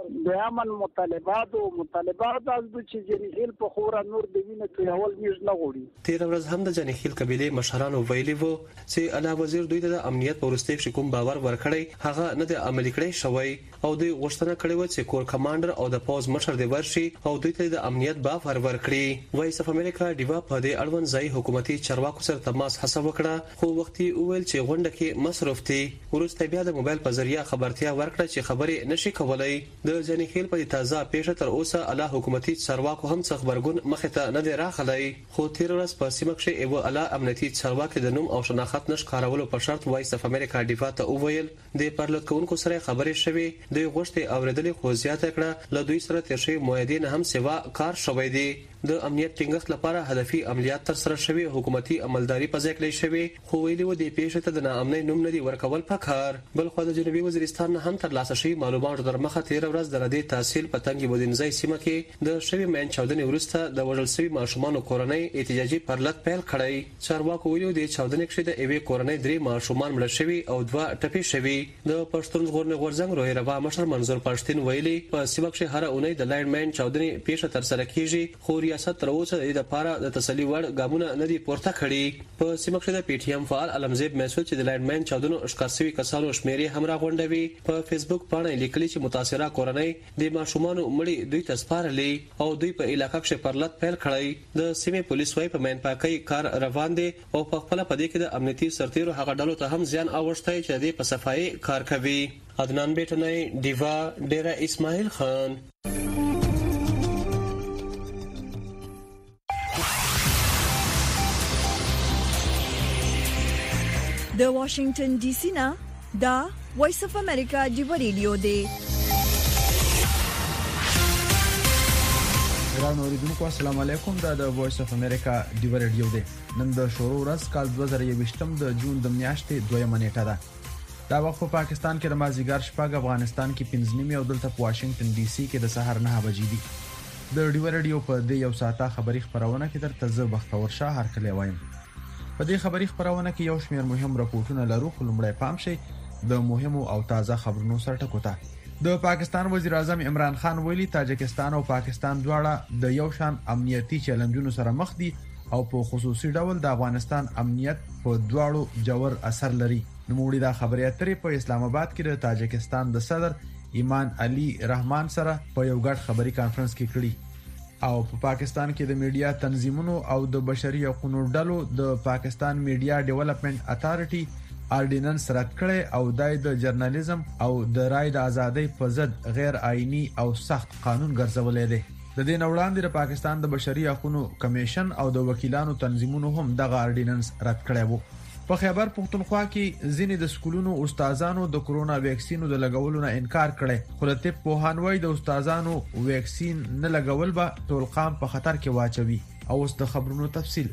د امن مطالبات او مطالبات از د چې جنخیل په خورا نور د وینې کې اول میز نه غوړي. تیر ورځ هم د جنخیل قبيله مشرانو ویلي وو چې اعلی وزیر دوی د امنیت پرسته شي کوم باور ورکړي هغه نه د عملي کړی شوی او دوی غوښتنه کړې و چې کور کمانډر او د پوز مشر دی ورشي او دوی ته د امنیت باور ورکړي. وایس اف امریکا دیوا په دې اړوند ځای حکومتي چارواکو سره تماس هڅه وکړه خو وختي وویل چې غونډه کې مصروف دي. ورسته بیا د موبایل په ذریعہ خبرتیا ورکړه چې خبرې نشي کولای. د جنخیل په تازه پیښه تر اوسه اعلی حکومتي چارواکو هم څه خبرګون مخه ته نه دی راغلی خو تیر ورځ په سیمه کې یو اعلی امنیتي چارواکي د نوم او شناخت نش کارولو په شرط وایس اف امریکا دیوا ته وویل د پرلط کوونکو سره خبرې شوي دوی غوښتي اوریدل خو زیاته کړه له دوی سره تر شي موعدین هم سوا کار شوی دی. د امنیت ټینګښت لپاره هدفي عملیات تر سره شوي، حکومتي عملداري په ځای کړی شوی، خو ویلي و د پیښې ته د ناامنۍ نوم نه دی ورکول پکار. بل خو د جنوبي وزیرستان نه هم تر لاسه شوي معلوماتو در مخه تیر ورځ د ردی تحصیل په تنګي بودینځای سیمه کې د شوی مین چاودنې وروسته د وژل شوي ماشومان کورنۍ احتجاجي پرلط پیل کړی. چارواکو ویلي د چاودنې کې د ایوې کورنۍ درې ماشومان مړه شوي او دوه ټپي شوي. د پښتون ژغورنې غورځنګ روح روا مشر منظور پښتين ویلي په سیمه کې هر اونۍ د لاین مین چاودنې پیښه تر سره کیږي، خو ریاست تر اوسه د لپاره د تسلی وړ ګامونه نه دي پورته کړي. په سیمه کې د پی ټی ایم فعال علمزیب مسعود چې د لاین مین چاودنو اشکاسوي کسانو شمیرې هم راغونډوي، په فیسبوک باندې لیکلي چې متاثره کورنۍ د ماشومان مړي دوی تسپارلې او دوی په علاقې کې پرلط پیل کړی. د سیمې پولیس وايي په مین پاکي کار روان دي او په خپل پدې کې د امنیتي سرتیرو هغه ډلو ته هم ځان اوښتای چې د په صفایي کار کوي. عدنان بیٹنای دیوا ډیرا اسماعیل خان. د واشنگټن ډي سي نه دا وایس اف امریکا دیوا ریډیو دی. ګران اوریدونکو السلام علیکم، دا د وایس اف امریکا دیوا ریډیو دی. نن د شروع ورځ کال دوه زره یوویشتم د جون د میاشتې دویمه نیټه ده. دا وخت په پاکستان کې د مازیګر شپږ، افغانستان کې پنځه نیمه او دلته په واشنگټن ډي سي کې د سحر نه بجې دي. د دیوا ریډیو په دې یو ساعته خبري خبرونه کې درته زه بختور شاه هرکلی وایم. په دې خبري خبرونه کې یو شمېر مهم راپورټونه لرو، خو لومړی پام شي د مهمو او تازه خبرونو سره ټکو ته. د پاکستان وزیر اعظم عمران خان ویلي تاجکستان او پاکستان دواړه د یو شان امنیتي چیلنجونو سره مخ دي او په خصوصي ډول د افغانستان امنیت په دواړو جوړ اثر لري. نوموړي دا خبرې اترې په اسلام آباد کې د تاجکستان د صدر ایمان علي رحمان سره په یو ګډ خبري کانفرنس کې کړی. او په پاکستان کې د میډیا تنظیمونو او د بشري حقوقو ډلو د پاکستان میډیا ډیولپمنٹ اتھارټي آرډیننس رد کړي او د جرنالیزم او د رای د ازادۍ په ضد غیر آئینی او سخت قانون ګرځولې دي. د دې وړاندې د پاکستان د بشري حقوقو کمیشن او د وکیلانو تنظیمونو هم دغه آرډیننس رد کړی وو. په خیبر پختونخوا کې ځینې د سکولونو استادانو د کرونا ویکسینو د لګولو نه انکار کړي، خو د طب پوهانوي د استادانو ویکسین نه لګول به ټول قام په خطر کې واچوي. او اوس د خبرونو تفصیل.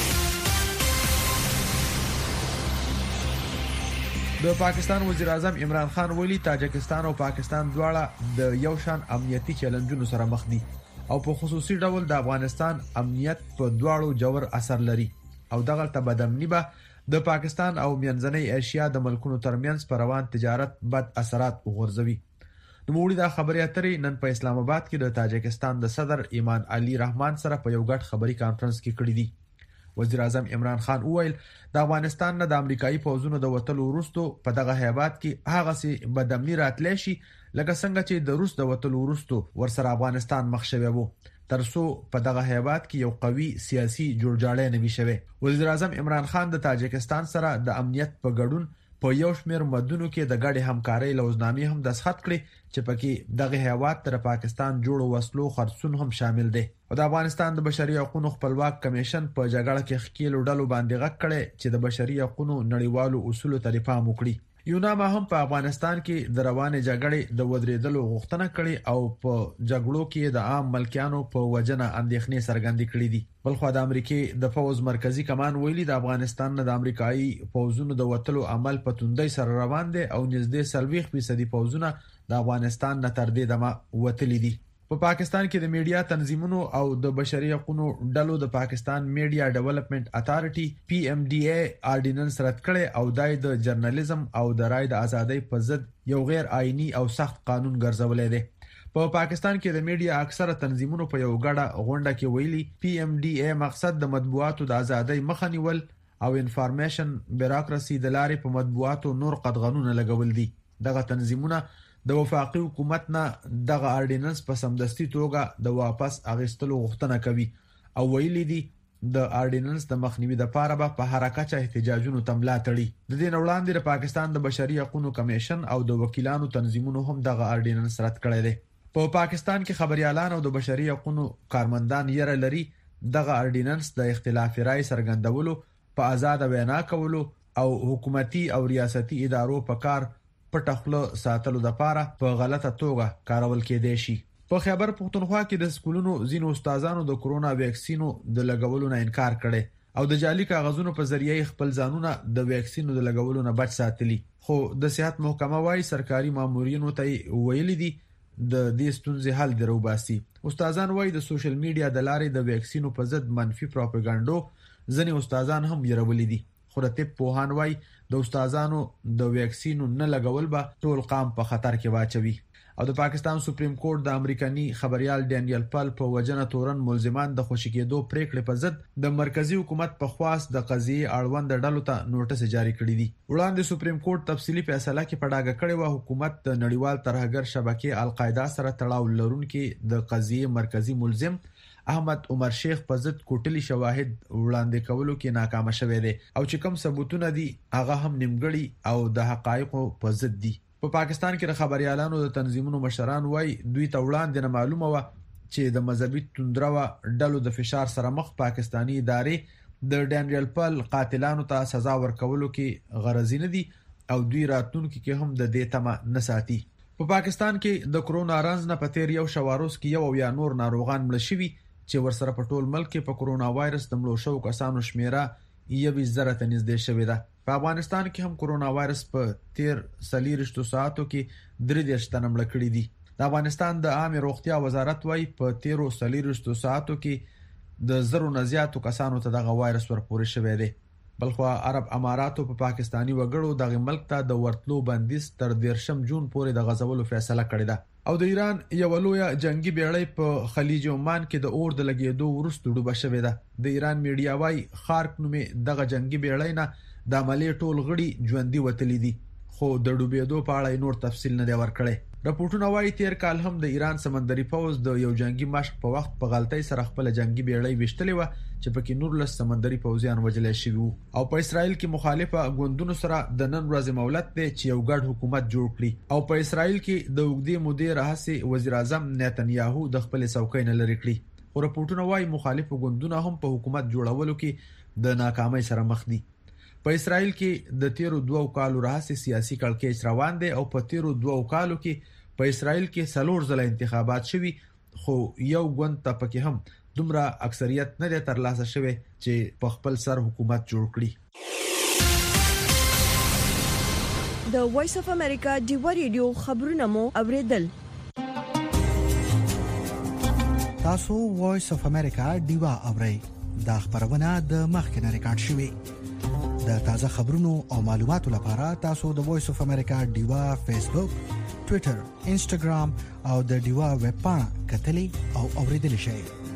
د پاکستان وزیر اعظم عمران خان ویلي تاجکستان او پاکستان دواړه د یو شان امنیتي چیلنجونو سره مخ دي او په خصوصي ډول د افغانستان امنیت په دواړو جوړ اثر لري او دغه تبادمنی به د پاکستان او منځنۍ ایشیا د ملکونو ترمنځ پر روان تجارت بد اثرات وغورځوي. نوموړي دا خبرې اترې نن په اسلام آباد کې د تاجکستان د صدر ایمان علي رحمان سره په یو ګډ خبري کانفرنس کې کړې دي. وزیر اعظم عمران خان وویل د افغانستان نه د امریکایي پوځونو د وټلو وروسته په دغه هیواد کې هغه سي بدامنی راتلی شي لکه څنګه چې د روس د وټلو وروسته ورسره افغانستان مخ شوی وو، ترڅو په دغه هیواد کې یو قوي سیاسي جوړجاړی نه وي شوی. وزیر اعظم عمران خان د تاجکستان سره د امنیت په ګډون په یو شمېر مدونو کې د ګډې همکارۍ لوزنامې هم دستخط کړې چې پکې دغه هیواد تر پاکستان جوړو وسلو خرڅون هم شامل دي. او د افغانستان د بشري حقوقو خپلواک کمیشن په جګړه کې خکیلو ډلو باندې غږ کړي چې د بشري حقوقو نړیوالو اصولو ته پام وکړي. یوناما هم په افغانستان کې د روانې جګړې د ودرېدلو غوښتنه کړې او په جګړو کې د عام ملکیانو په وجنه اندېښنې څرګندې کړې دي. بلخو د امریکای د فوز مرکزی کمان ویلي د افغانستان نه د امریکایي فوزونو د وټلو عمل په توندۍ سره روان دي او نږدې سلويخ فیصدي فوزونه د افغانستان نه تر دې دمه وتلي دي. په پا پاکستان کې د میډیا تنظیمونو او د بشري حقوقو ډلو د پاکستان میډیا ډیولپمنٹ اتھارټي پی ایم ډي اي آرډیننس رد کړي او د جرنالیزم او د رای د ازادۍ په ضد یو غیر آئینی او سخت قانون ګرځولې دي. په پا پاکستان کې د میډیا اکثره تنظیمونو په یو غړه غونډه کې ویلي پی ایم ډي اي مقصد د مطبوعاتو د ازادۍ مخه نیول او انفارمیشن بیروکراسي د لارې په مطبوعاتو نور قدغنونه لګول دي. دغه تنظیمونه د وفاقي حکومت نه دغه آرډیننس په سمدستي توګه د واپس اغستلو غوښتنه کوي او ویلي دي د آرډیننس د مخنیوي لپاره به په حرکت احتجاجونو تملا تړي. د دې وړاندې د پاکستان د بشري حقوقو کمیشن او د وکیلانو تنظیمونو هم دغه آرډیننس رد کړی دی. په پاکستان کې خبريالان او د بشري حقوقو کارمندان یې لري دغه آرډیننس د اختلاف رائے څرګندولو، په آزاد وینا کولو او حکومتي او ریاستي ادارو په کار پټخلو ساتلو د پاره په غلطه توګه کارول کېدای شي. په خیبر پختونخوا کې د سکولونو ځینو استادانو د کرونا ویکسینو د لګولو نه انکار کړي او د جعلي کاغذونو په ذریعه خپل ځانونه د ویکسینو د لګولو نه بچ ساتلي. خو د صحت محکمه وايي سرکاري مامورینو ته ویلي دي د دې ستونزې حل درو باسي. استادان وايي د سوشل میډیا د لارې د ویکسینو په ضد منفي پروپاګاندا ځنې استادان هم يرولې دي. خو د طب پوهان وايي د استادانو د ویکسینو نه لګول به ټول قام په خطر کې واچوي. او د پاکستان سپریم کورټ د امریکایي خبريال ډانیل پل په وجنه تورن ملزمان د خوشی کېدو پریکړې په ضد د مرکزی حکومت په خواست د قضیې اړوند ډلو ته نوټس جاری کړی دی. وړاندې سپریم کورټ تفصیلی فیصله کې پډاګه کړې و حکومت د نړیوال ترهګر شبکې القاعده سره تړاو لرونکي د قضیې مرکزی ملزم احمد عمر شیخ په ضد کوټلی شواهد وړاندې کولو کې ناکام شوه دی او چې کوم ثبوتونه دي هغه هم نیمګړي او د حقایقو په ضد دي. په پا پاکستان کې د خبريالانو د تنظیمونو مشران وای دوی ته وړاندې نه معلومه و چې د مذهبي توندرو ډلو د فشار سره مخ پاکستانی ادارې د ډانیل پل قاتلانو ته سزا ورکولو کې غرض نه دي او دوی راتلونکي کې هم د دې تمه نه ساتي. په پا پاکستان کې د کرونا رنز نه پتیر یو شواروس کې یو یا نور ناروغان مړ شوي چې ورسره په ټول ملک کې په کرونا وایرس د مړو شو کسانو شمیره یوه زره ته نږدې شوې ده. په افغانستان کې هم کرونا وایرس په تیر سلیرشتو ساعتو کې درې دیرش تنه مړه کړي دي. د افغانستان د عامه روغتیا وزارت وايي په تیرو سلیرشتو ساعتو کې د زرو نه زیاتو کسانو ته دغه وایرس ورپورې شوی دی. بلخوا عرب اماراتو په پا پاکستانی وګړو دغه ملک ته د ورتلو بندیز تر دیرشم جون پورې د غزولو فیصله کړې ده. او د ایران یو لوی جنگي بیړۍ په خلیج عمان کې د اور د لګیدو وروسته ډوبه شوې ده. د ایران میډیا وايي خارق نومې دغه جنگي بیړۍ نه د عملیې ټول غړي ژوندۍ وتلي دي خو د ډوبېدو په اړه نور تفصیل نه دی ورکړی. راپورټونه وايي تیر کال هم د ایران سمندري پوز د یو جنگي مشق په وخت په غلطۍ سره خپل جنگي بیړۍ وشتلې و چې پکې نور لس سمندري پوزیان وژل شوي وو. او په اسرائیل کې مخالفه غوندونو سره د نن ورځې مولت دی چې یو ګډ حکومت جوړ کړي او په اسرائیل کې د وګړي مدیر رئیس وزیر اعظم نتنیاهو د خپل څوکۍ نه لري کړی. او راپورټونه وايي مخالف غوندونه هم په حکومت جوړولو کې د ناکامۍ سره مخ دي. په اسرائیل کې د تیرو دوو کالو راهیسې سیاسي کړکېچ روان دی او په تیرو دوو کالو کې په اسرائیل کې څلور ځله انتخابات شوي خو یو ګوند ته پکې هم دومره اکثریت نه دی ترلاسه شوی چې په خپل سر حکومت جوړ کړي. د وایس اف امریکا ډیوا ریډیو خبرونه مو اوریدل. تاسو وایس اف امریکا ډیوا اورئ. دا خبرونه د مخکنه ریکارډ شوی. د تازه خبرونو او معلوماتو لپاره تاسو د وایس اف امریکا ډیوا فیسبوک، ټوئیټر، انسټاګرام او د ډیوا ویب پاڼه کتلی او اوریدل شئ.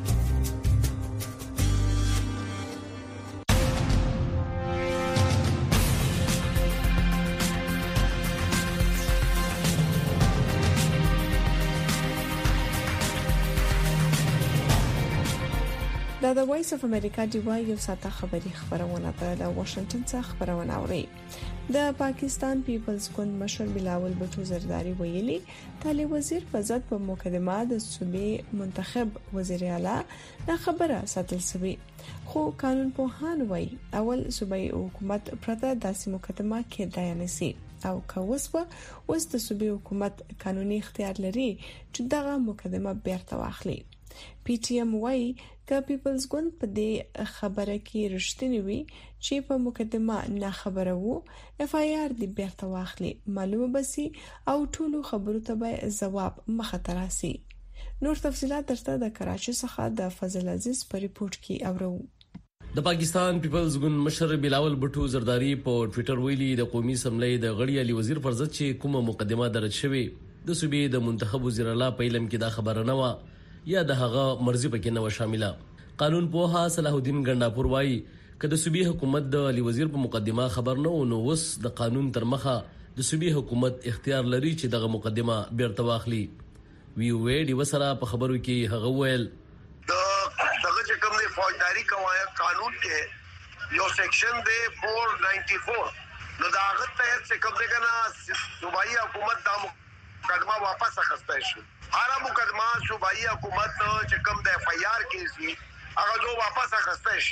دا د وایس اف امریکا ډیوا یو ساته خبري خبرونه ده د واشنگټن څخه خبرونه اوري. د پاکستان پیپلز ګوند مشر بلاول بټو زرداری ویلي تعالی وزیر فزاد په مقدمه د صوبې منتخب وزیر اعلی دا خبره ساتل سوي خو قانون پوهان وایي اول صوبې حکومت پرته داسې مقدمه کې دای نه سي او کوسوه وست صوبې حکومت قانوني اختیار لري چې دغه مقدمه بیرته واخلي. پی ټی ایم وايي چې پیپلز ګوند په دې خبره کې رښتینی وي چې په مقدمه نه خبره وو اف آی آر دی بیرته واخلي معلومه بسي او ټولو خبرو ته به جواب مخه راسي. نور تفصيلات درته د کراچي څخه د فضل عزیز په ریپورت کې اورو. د پاکستان پیپلز ګوند مشر بلاول بټو زرداری په ټوئیټر ویلي د قومي اسمبلی د غړي علي وزیر فرزت چې کومه مقدمه درج شوې د صوبې د منتخب وزیر اعلی په علم کې دا خبره نه و یا د هغه مرزي پکې نه و شامله. قانون پوها صلاح الدین ګنداپور وايي چې د صوبې حکومت د علي وزیر په مقدمه خبر نه و نو وس د قانون تر مخه د صوبې حکومت اختیار لري چې دغه مقدمه بیرته واخلي. وی وې دی وسره په خبرو کې هغه ویل د دغه چې کوم دی فوجداري قواعد قانون کې یو سیکشن دی چار سو چورانوي نو دا هغه ته چې کوم دی کنه صوبایي حکومت دا مقدمه واپس اخیسته شي. هر مقدمه صوبایي حکومت چې کوم د اف آی آر کې سي هغه جو واپس اخیسته شي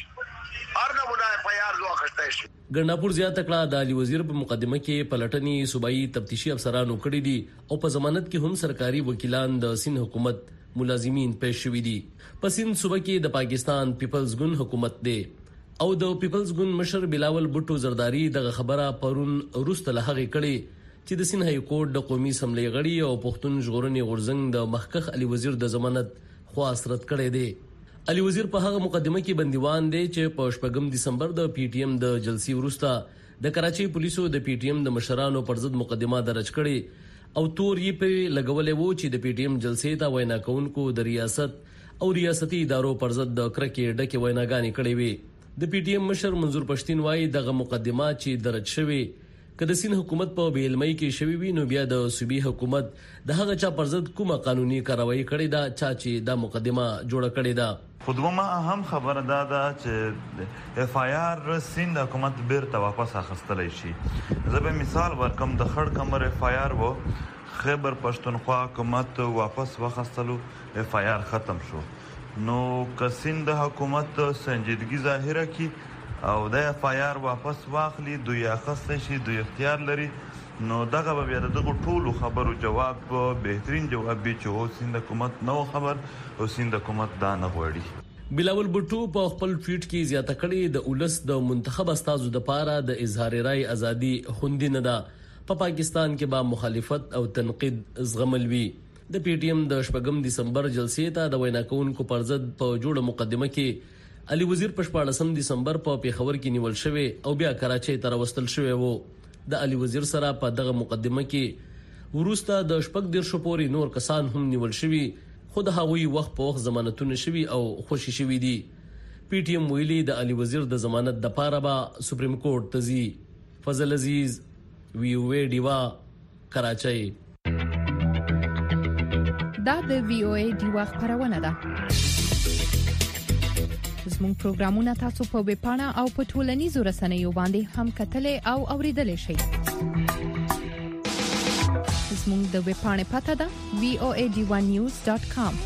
هر نمونه اف آی آر زو اخستای شي. ګنداپور زیاته کړه د علي وزیر په مقدمه کې پلټنې صوبایي تفتیشي افسرانو کړې دي او په ضمانت کې هم سرکاري وکیلان د سین حکومت ملازمین پېښ شوي دي. په سین صوبه کې د پاکستان پیپلز ګوند حکومت دی او د پیپلز ګوند مشر بلاول بوټو زرداری دغه خبره پرون روسته لهغه کړي چې د سین های کورټ د قومي اسمبلی غړي او پښتون ژغورنې غورځنګ د مخکخ علي وزیر د ضمانت خواست رد کړی دی. علي وزیر په هغه مقدمه کې بندیوان دی چې په شپږم دسمبر د پی ټی ایم د جلسې وروسته د کراچي پولیسو د پی ټی ایم د مشرانو پر ضد مقدمه درج کړي او تور یې په لګولې وو چې د پی ټی ایم جلسې ته وینا کوونکو د ریاست او ریاستي ادارو پر ضد د کرکې ډکه ویناګانې کړې وي. د پی ټی ایم مشر منظور پښتين وایي دغه مقدمه چې درج شوی کله سین حکومت په بیلمۍ کې شوی وي نو بیا د صوبې حکومت د هغه چا پر ضد کومه قانوني کاروایی کړې ده چا چې دا مقدمه جوړه کړې ده. خودمه اهم خبره ده دا چې اف آی آر سین د حکومت بیرته واپس اخیستلی شي. زه به مثال ورکم د خړ کمر اف آی آر وو خیبر پښتونخوا حکومت واپس واخیستلو اف آی آر ختم شو نو کسین د حکومت سنجیدګي ظاهره کی او د اف آی آر واپس واخلي دوی اخیستل شي دوی اختیار لري نو دغه به د دغه ټولو خبرو جواب بهترین جواب به چې او سند حکومت نو خبر او سند حکومت دا نه غوړي. بلاول بوټو په خپل ټویټ کې زیاته کړې د اولس د منتخب استازو د پاره د اظهار رائے ازادي خوندي نه ده. په پاکستان کې با مخالفت او تنقید زغمل وی. د پی ټی ایم د شپږم دسمبر جلسې ته د وینا کوونکو پر ضد په جوړه مقدمه کې علي وزیر په شپږم دسمبر په پیښور کې نیول شوی او بیا کراچۍ ته راوستل شوی وو. د علي وزیر سره په دغه مقدمه کې ورسته د شپږ ډیر شپوري نور کسان هم نیول شوی خود هغوی وخت په وخت ضمانتونه شوی او خوشی شوی دي. پی ټی ایم ویلي د علي وزیر د ضمانت د پاره به سپریم کورټ ته ځي. فضل عزیز وی او ای ډیوا کراچۍ. دا د وی او ای ډیوا خبرونه ده. زموږ پروګرامونه تاسو په ویب پاڼه او په ټولنیزو رسنیو باندې هم کتلې او اوریدلې شئ. زموږ د ویب پاڼې پته ده وی او ای ډی ون نیوز ډاټ کام.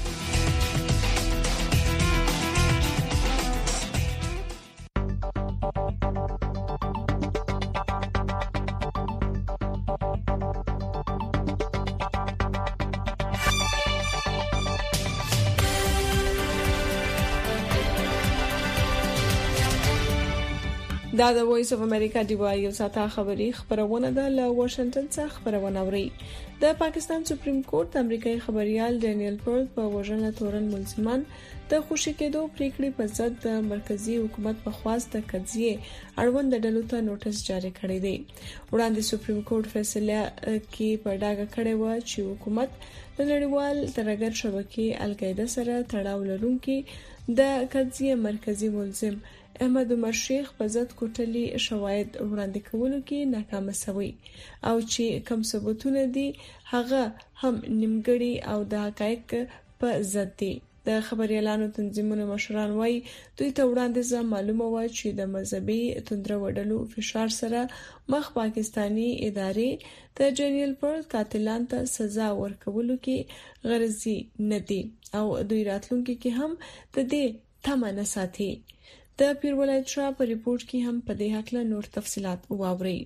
دا د وایس اف امریکا دی وایو ساته خبری خبرونه ده له واشنگټن څخه خبرونه اوري. د پاکستان سپریم کورټ امریکایي خبريال ډینیل پرل په وژنه تورن ملزمان د خوشی کېدو پریکړې په ضد د مرکزی حکومت په خواست د قضیه اړوند ډلو ته نوټس جاری کړی دی. وړاندې سپریم کورټ فیصله کې په ډاګه کړی و چې حکومت د نړیوال ترګر شبکې القاعده سره تړاو لرونکي د قضیه مرکزی ملزم احمد عمر شیخ په ضد کوټلي شواهد وړاندې کولو کې ناکام شوی او چې کوم ثبوتونه دي هغه هم نیمګړي او د حقایق په ضد دي. د خبريالانو تنظیمونو مشران وایي دوی ته وړاندې معلومه و چې د مذهبي توندره وډلو فشار سره مخ پاکستانی ادارې د جنرال پرل قاتلان ته سزا ورکولو کې غرضي نه دي او دوی راتلونکي کې هم د دې تمه نه ساتي. د پیرولایت شاه په ریپورت کې هم په دې حق له نور تفصيلات واوري.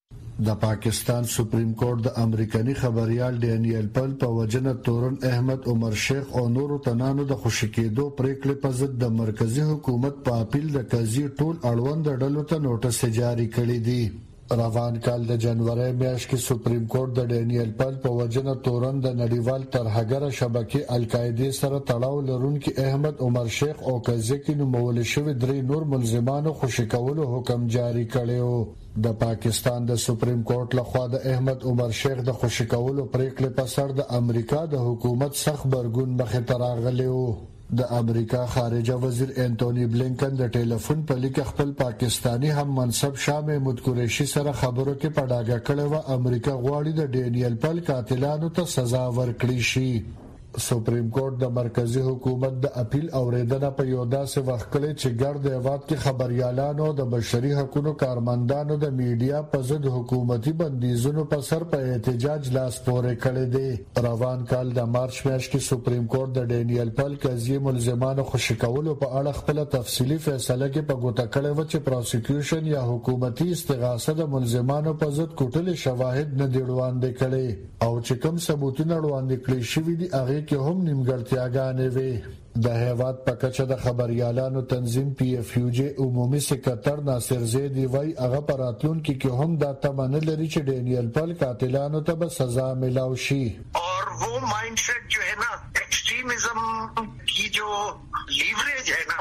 د پاکستان سپریم کورټ د امریکایي خبريال ډینیل پل په وجنه تورن احمد عمر شیخ او نورو تنانو د خوشی کېدو پریکړې په ضد د مرکزی حکومت په اپیل د قضیې ټول اړوند ډلو ته نوټس جاری کړی دی. روان کال د جنوري میاشت کې سپریم کورټ د ډینیل پل په وجنه تورن د نړیوال ترهګر شبکې القاعده سره تړاو لرونکي احمد عمر شیخ او قضیه کې نومول شوی درې نور ملزمانو خوشی کولو حکم جاری کړی. د پاکستان د سپریم کورټ لخوا د احمد عمر شیخ د خوشی کولو پریکړې په سر د امریکا د حکومت سخت برګون مخه تراغلی و. د امریکا خارجه وزیر انټونی بلینکن د ټلیفون په لیک خپل پاکستانی هم منصب شاه محمود قریشي سره خبرو کې پډاګه کړې و امریکا غواړي د ډینیل پل قاتلانو ته سزا ورکړي شي. سپریم کورټ د مرکزی حکومت د اپیل اوریدنه په یو داسې وخت کې چې ګرد هیواد کې خبريالانو د بشري حقوقو کارمندانو د میډیا په ضد حکومتي بندیزونو په سر په احتجاج لاس پورې کړی دی. روان کال د مارچ میاشت کې سپریم کورټ د ډینیل پل قضیې ملزمانو خوشی کولو په اړه خپل تفصیلی فیصله کې په ګوته کړی و چې پروسیکیوشن یا حکومتي استغاثه د ملزمانو په ضد کوټل شواهد نه دی وړاندې کړي او چې کوم ثبوتونه وړاندې کړي شوي دي هغه کې هم نیمګړتیاګانې وي. د هیواد په کچه د خبريالانو تنظیم پی ایف یو جی عمومي سکرټر ناصر زیدی وای هغه پراتلونکو کې هم دا تمنه لري چې ډینیل پل قاتلانو ته به سزا ملاو شي. اور وہ مائنڈ سیٹ جو ہے نا ایکسٹریمزم کی جو لیوریج ہے نا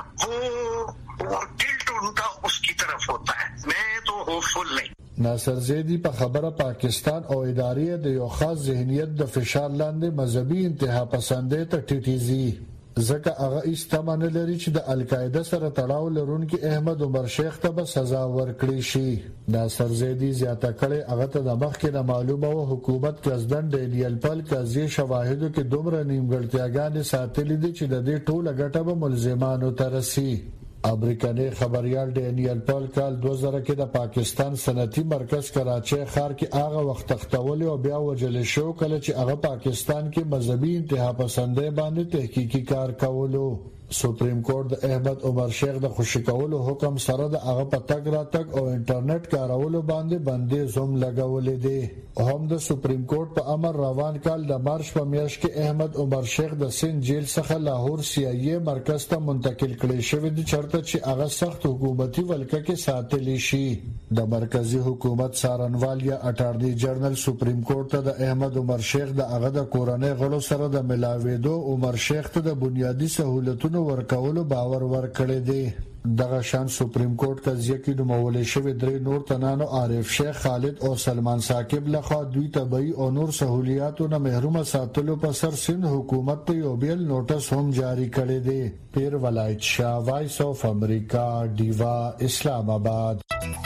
وہ وہ ٹلٹ ان کا اس کی طرف ہوتا ہے. میں تو ہوپفل نہیں. ناصر زیدی په خبره پاکستان او ادارې د یو خاص ذهنیت د فشار لاندې مذهبي انتها پسندۍ ته ټیټیږي ځکه هغه استمانه لري چې د القاعده سره تړاو لرونکي احمد عمر شیخ ته به سزا ورکړي شي. ناصر زیدی زیاته کړي هغه ته د مخکې نه معلومه و حکومت قصدن ډینیل پل قضیې شواهدو کې دومره نیمګړتیاګانې ساتلې دي چې د دې ټوله ګټه به ملزمانو ته رسي. امریکایي خبريال ډینیل پل کال دوه زره کې د پاکستان صنعتي مرکز کراچۍ ښار کې هغه وخت تختول او بیا وجل شو کله چې هغه پاکستان کې مذهبي انتها پسندۍ باندې تحقیقي کار کولو. سپریم کورټ د احمد عمر شیخ د خوشی کولو حکم سره د هغه په تګ را تګ او انټرنیټ کارولو باندې بندیز هم لګولې دي. هم د سپریم کورټ په امر روان کال د مارچ په میاشت کې احمد عمر شیخ د سند جیل څخه لاهور سی آی ای مرکز ته منتقل کړي شوی دی چرته چې هغه سخت حکومتي ولکه کې ساتلی شي. د مرکزی حکومت سارنوال یا اټارنی جنرال سپریم کورټ ته د احمد عمر شیخ د هغه د کورنۍ غړو سره د ملاویدو عمر شیخ ته د بنیادی سہولتونو ورکولو باور ورکړی دی. دغه شان سپریم کورټ قضیه کې د مولوی شوی درې نور تنانو عارف شیخ خالد او سلمان ثاقب لخوا دوی طبي او نور سہولیاتو نه محروم ساتلو په سر سند حکومت ته یو بیل نوټس هم جاری کړی دی. پیر ولایت شاه وایس اف امریکا دیوا اسلام آباد.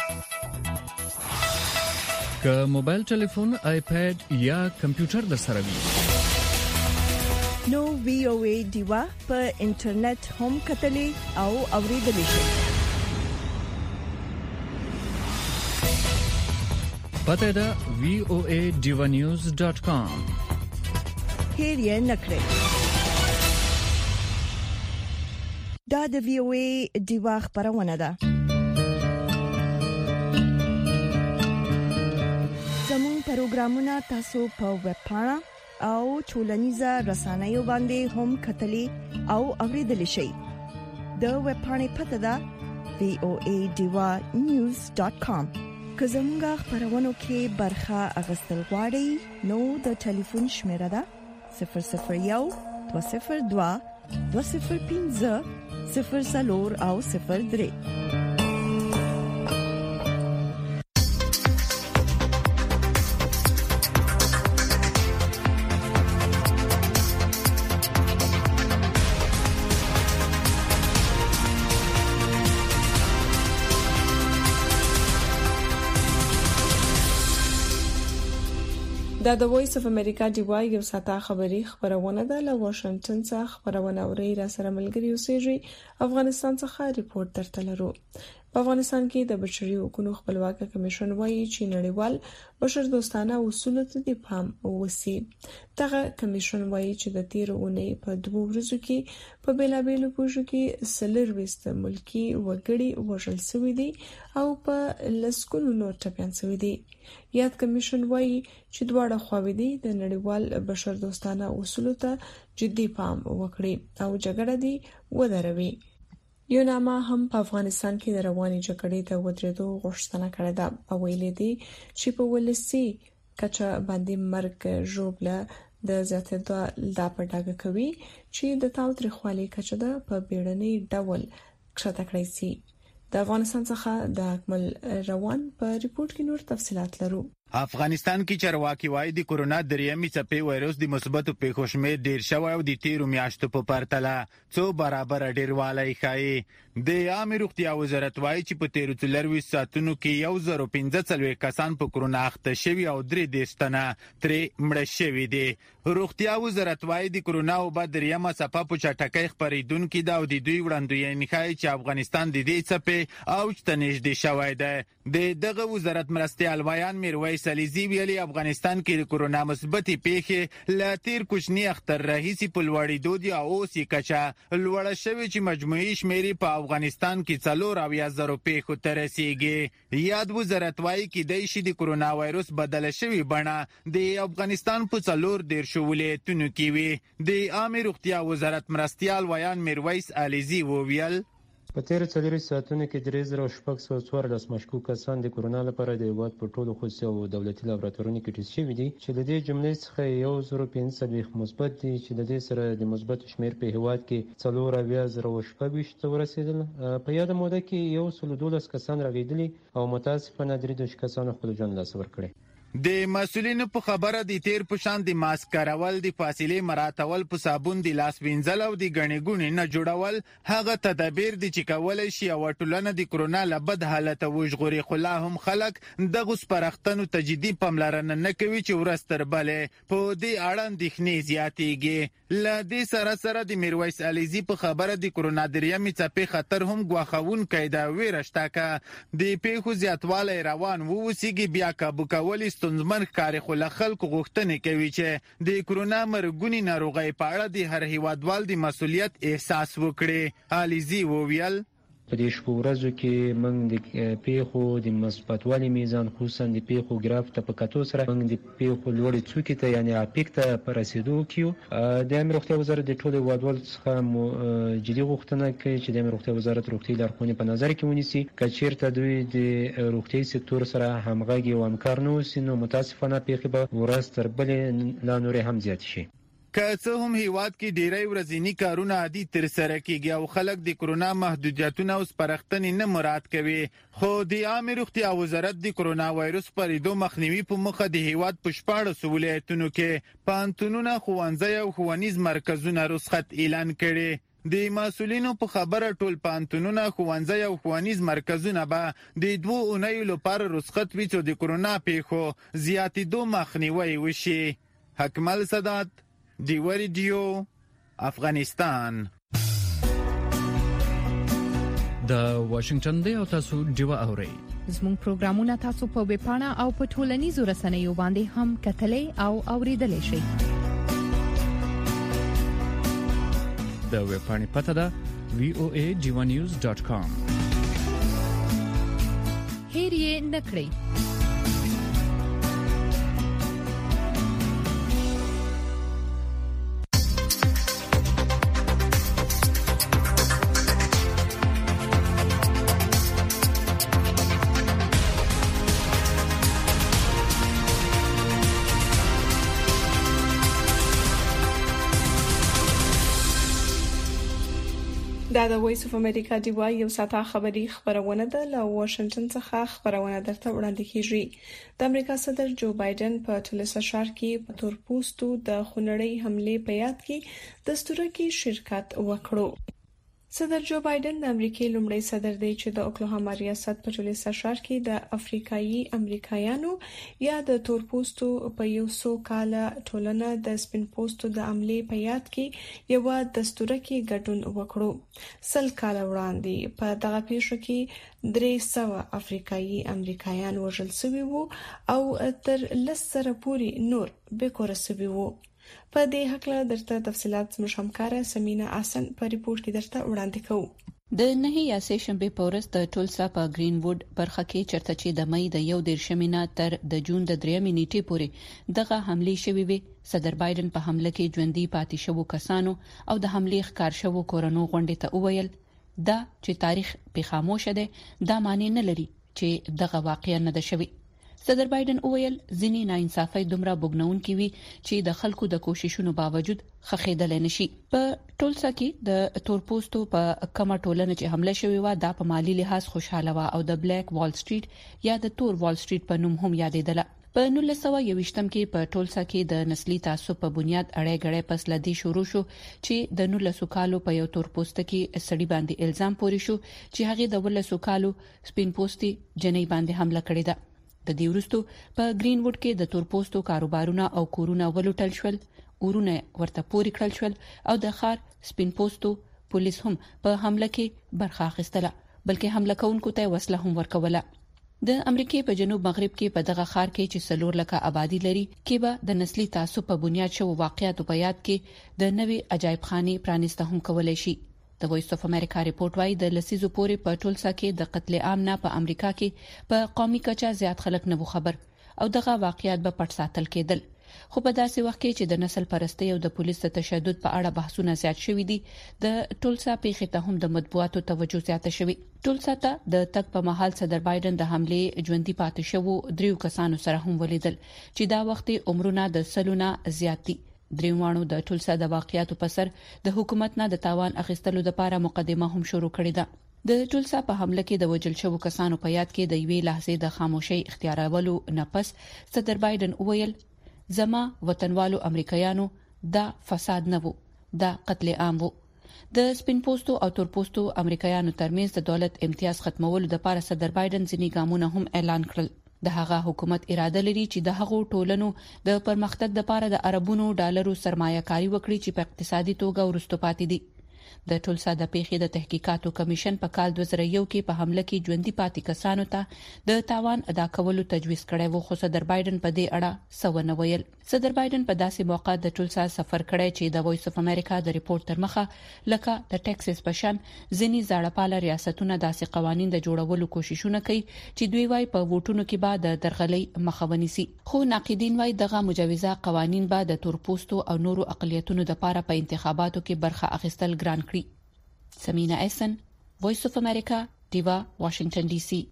که موبایل ټلیفون آیپاد یا کمپیوټر در سره وي نو وی او ای دیوا په انټرنیټ هم کتلې او اوریدلې شي. پته دا وی او ای دیوا نیوز ډاٹ کام. هیر یې نکړئ. دا د وی او ای دیوا خبرونه ده. زموږ پروګرامونه تاسو په ویب پاڼه او ټولنیزه رسنیو باندې هم کتلی او اوریدلی شئ. د ویب پاڼې پته ده وی او ای دیوا نیوز ډاٹ کام. که زموږ خبرونو کې برخه اغوستل غواړئ نو د ټلیفون شمیره ده صفر صفر یو دوه صفر دوه دوه صفر پنځه صفر څلور او صفر درې. دا د وایس اف امریکا دیوا یو ساته خبری خبرونه ده له واشنگټن څخه خبرونه اوري را سره ملګری اوسېږي. افغانستان څخه ریپورت درته لرو. په افغانستان کې د بشري حقوقو خپلواکه کمیشن وایي چې نړیوال بشر دوستانه اصولو ته د پام وسی. دغه کمیشن وایي چې د تیر اونۍ په دوه ورځو کې په بیلابېلو پوجو کې سلر وست ملکی وګړي وژل شوي دي او په لسکونو نور ټپيان شوي دي. یاد کمیشن وایي چې دواړه خواوې دي د نړیوال بشر دوستانه اصولو ته جدي پام وکړي او جګړه دي ودروي. یو نامه هم په افغانستان کې د رواني جګړې د ودرېدو غوښتنه کړې ده او ویلي دي چې په ولسی کچه باندې مرګ ژوبله د زیاتېدو دا په ډاګه کوي چې د تاوتریخوالي کچه ده په بیړني ډول کښته کړی شي. د افغانستان څخه د اکمل روان په ریپورت کې نور تفصيلات لرو. افغانستان کې چارواکي وایي د کورونا دریمې څپې وایروس د مثبتو پیښو شمېر ډېر شوی او د تیرو میاشتو په پرتله څو برابره ډېروالی ښایي. د عامې روغتیا وزارت وایي چې په تیرو څلرویشت ساعتونو کې یو زر پنځه څلوېښت کسان په کورونا اخته شوي او درې دېرش تنه ترې مړه شوي دي. روغتیا وزارت وایي د کورونا وبا دریمه څپه په چټکۍ خپرېدونکې ده او د دوی وړاندوینې ښایي چې افغانستان د دې څپې اوج ته نږدې شوی دی. د دغه وزارت مرستیال ویان میرویس علیزي ویلي افغانستان کې د کورونا مثبتې پیښې له تیر کوچني اختر راهیسې په لوړېدو دي او اوس یې کچه لوړه شوې چې مجموعي شمېرې په افغانستان کې څلور اویا زرو پیښو ته رسیږي. یاد وزارت وایي کېدای شي د کورونا وایروس بدله شوې بڼه د افغانستان په څلور دېرشو ولایتونو کې وي. د عامې روغتیا وزارت مرستیال ویان میرویس علیزي وویل په تیرو څلوېښتو ساعتونو کې درې زره شپږ سوه څوارلس مشکوک کسان د کورونا لپاره د هېواد په ټولو خصوصي او دولتي لابراتوارونو کې ټسټ شوي دي چې له دې جملې څخه یو زر پنځه څلوېښت مثبت دي چې د دې سره د مثبتو شمېر په هېواد کې څلور اویا زره شپږ ویشت ته ورسېدل. په یاده موده کې یو سل دولس کسان راغېدلي او متاسفانه درې دېرش کسانو خپل ژوند له لاسه ورکړی. د مسؤلینو په خبره د تیر په شان د ماسک کارول، د فاصلې مراعاتول، په صابون د لاس وینځل او د ګڼې ګوڼې نه جوړول هغه تدابیر دي چې کولی شي یوه ټولنه د کورونا له بد حالته وژغوري. خو لا هم خلک دغو سپارښتنو ته جدي پاملرنه نه کوي چې ورځ تر بلې په دې اړه اندېښنې زیاتېږي. له دې سره سره د میرویس علیزي په خبره د کورونا دریمې څپې خطر هم ګواښونکی ده. ویره شته که د پیښو زیاتوالی روان واوسیږي بیا کابو کول ستونزمن ښکاري. خو له خلکو غوښتنې کوي چې د کورونا مرګونې ناروغۍ په اړه د هر هیوادوال د مسؤلیت احساس وکړي. علیزي وویل په دې شپو ورځو کې موږ د پیښو د مثبتوالي میزان خصوصا د پیښو ګراف ته په کتو سره موږ د پیښو لوړې څوکې ته یعنې اپیک ته په رسېدو کیو. د عامې روغتیا وزارت د ټولو هیوادوالو څخه جدي غوښتنه کوي چې د عامې روغتیا وزارت روغتیایي لارښوونې په نظر کې ونیسي. که چیرته دوی د روغتیایي سکتور سره همغږي او همکار نه اوسي نو متاسفانه پیښې به ورځ تر بلې لا نورې هم زیاتې شي. که څه هم هیواد کې ډیری ورځنی کارونه عادي ترسره کیږي او خلک د کورونا محدودیتونه او سپارښتنې نه مراعات کوي، خو د عامې روغتیا وزارت د کورونا وایروس خپرېدو مخنیوي په موخه د هیواد په شپاړسو ولایتونو کې پوهنتونونه، ښوونځي او ښوونیز مرکزونه رخصت اعلان کړي. د مسؤلینو په خبره ټول پوهنتونونه، ښوونځي او ښوونیز مرکزونه به د دوو اونیو لپاره رخصت وي چې د کورونا پیښو زیاتېدو مخنیوی وشي. حکمل سادات، ډیو ریډیو، افغانستان. د واشنگټن دی او تاسو ډیو اورئ. زموږ پروګرامونه تاسو په ویب پاڼه او په ټولنیزو رسنیو باندې هم کتلای او اوریدلای شئ. د ویب پاڼې پته ده وی او ای ډیو نیوز ډاٹ کام. هیر یې نکړئ. دا د وایس اف امریکا دی وای یو ساته خبری خبرونه ده له واشنگټن څخه خبرونه درته وړاندې کیږي. د امریکا صدر جو بایدن په ټولسا ښار کې په تور پوستو د خونړۍ حمله په یاد کې دستور کې شرکت وکړو. صدر جو بایدن د امریکای لومړی صدر دی چې د اوکلاهوما ریاست په ټولسا ښار کې د افریقایي امریکایانو یا د تور پوستو په یو څو کاله ټولنه د سپین پوستو د عملې په یاد کې یو دستور کې ګډون وکړو. سل کاله وړاندې په دغه پیښو کې درې سوه افریقایي امریکایان وژل شوي وو او تر لس زره پورې نور بېکوره شوي وو. په دې حقله درته تفصيلات زموږ همکاره سمینا حسن په ریپورت کې درته وړاندې کوو. د نهي یا سه شنبه په ورځ د ټولسا په گرین ووډ برخه کې چرته چې د مې د یو دیرشم نه تر د جون د درېمې نیټې پورې دغه حمله شوې وي. صدر بایدن په حمله کې ژوندۍ پاتې شوو کسانو او د حمله ښکار شوو کورونو غونډې ته وویل دا چې تاریخ په خاموشه ده دا معنی نه لري چې دغه واقعیا نه ده شوی. صدر بایدن وویل ځینې ناانصافي دومره بوګنونکې وي چې د خلکو د کوششونو باوجود خخېدل نشي. په ټولسا کې د تور پوستو په کمه ټولنه چې حمله شوې و دا په مالی لحاظ خوشاله و او د بلیک وال سټریټ یا د تور وال سټریټ په نوم هم یادېدله. په نولس سوه یوویشتم کې په ټولسا کې د نسلي تعصب په بنیاد اړې غړې پس لدی شروع شو چې د نولس کالو په یو تور پوستکی سړي باندې الزام پوري شو چې هغه د ولس کالو سپین پوستي جنۍ باندې حمله کړې ده. د دې وروسته په گرین ووډ کې د تور پوستو کاروبارونه او کورونه ولوټل شول، اورونه ورته پوري کړل شول او د ښار سپین پوستو پولیس هم په حمله کې برخه اخیستله، بلکې حمله کوونکو ته وسله هم ورکوله. د امریکای په جنوب مغرب کې په دغه ښار کې چې سلور لکه آبادی لري کې به د نسلي تعصب په بنیاد شو واقعیتو په یاد کې د نوي عجایب خاني پرانیسته هم کولای شي. د وایس اف امریکا ریپورت وايي د لسیزو پورې په ټولسا کې د قتل عام نه په امریکا کې په قومي کچه زیات خلک نه خبر او دغه واقعیت به پټ ساتل کېدل. خو په داسې وخت کې چې د نسل پرستی او د پولیس تشدد په اړه بحثونه زیات شوي دي، د ټولسا پیښې ته هم د مطبوعاتو توجه زیاته شوې. ټولسا ته د تک په محل صدر بایدن د حمله ژوندۍ پاتې شوو دریو کسانو سره هم ولیدل چې دا وخت عمرونه د سلونه زیات دي. دریوانو د ټولسا د واقعیتو په سر د حکومت نه د تاوان اخیستلو لپاره مقدمه هم شروع کړې ده. د ټولسا په حمله کې د وجل شوو کسانو په یاد کې د یوې لحظې د خاموشۍ اختیارولو نه پس صدر بایدن وویل زما وطنوالو امریکایانو دا فساد نه وو، دا قتل عام وو. د سپین پوستو او تور پوستو امریکایانو ترمنځ د دولت امتیاز ختمولو لپاره صدر بایدن ځینې ګامونه هم اعلان کړل. د هغه حکومت اراده لري چې د هغو ټولنو د پرمختګ لپاره د اربونو ډالرو سرمایه کاری وکړي چې په اقتصادي توګه ورستو پاتې دي. د ټولسا د پیښې د تحقیقاتو کمیشن په کال دوه زره یو کې په حمله کې ژوندۍ پاتې کسانو ته د تاوان ادا کولو تجویز کړی و، خو صدر بایدن په دې اړه څه ونه ویل. صدر بایدن په داسې موقع د ټولسا سفر کړی چې د وایس اف امریکا د ریپورت تر مخه لکه د ټکساس په شان ځینې زړپاله ریاستونه داسې قوانين د جوړولو کوششونه کوي چې دوی وايي په ووټونو کې به د درغلۍ مخه ونیسي. خو ناقدین وايي دغه مجوزه قوانين به د تور پوستو او نورو اقلیتونو لپاره په انتخاباتو کې برخه اخیستل ګران کړي. سمینا احسن، وایس اف امریکا، دیوا، واشنگټن ډي سي.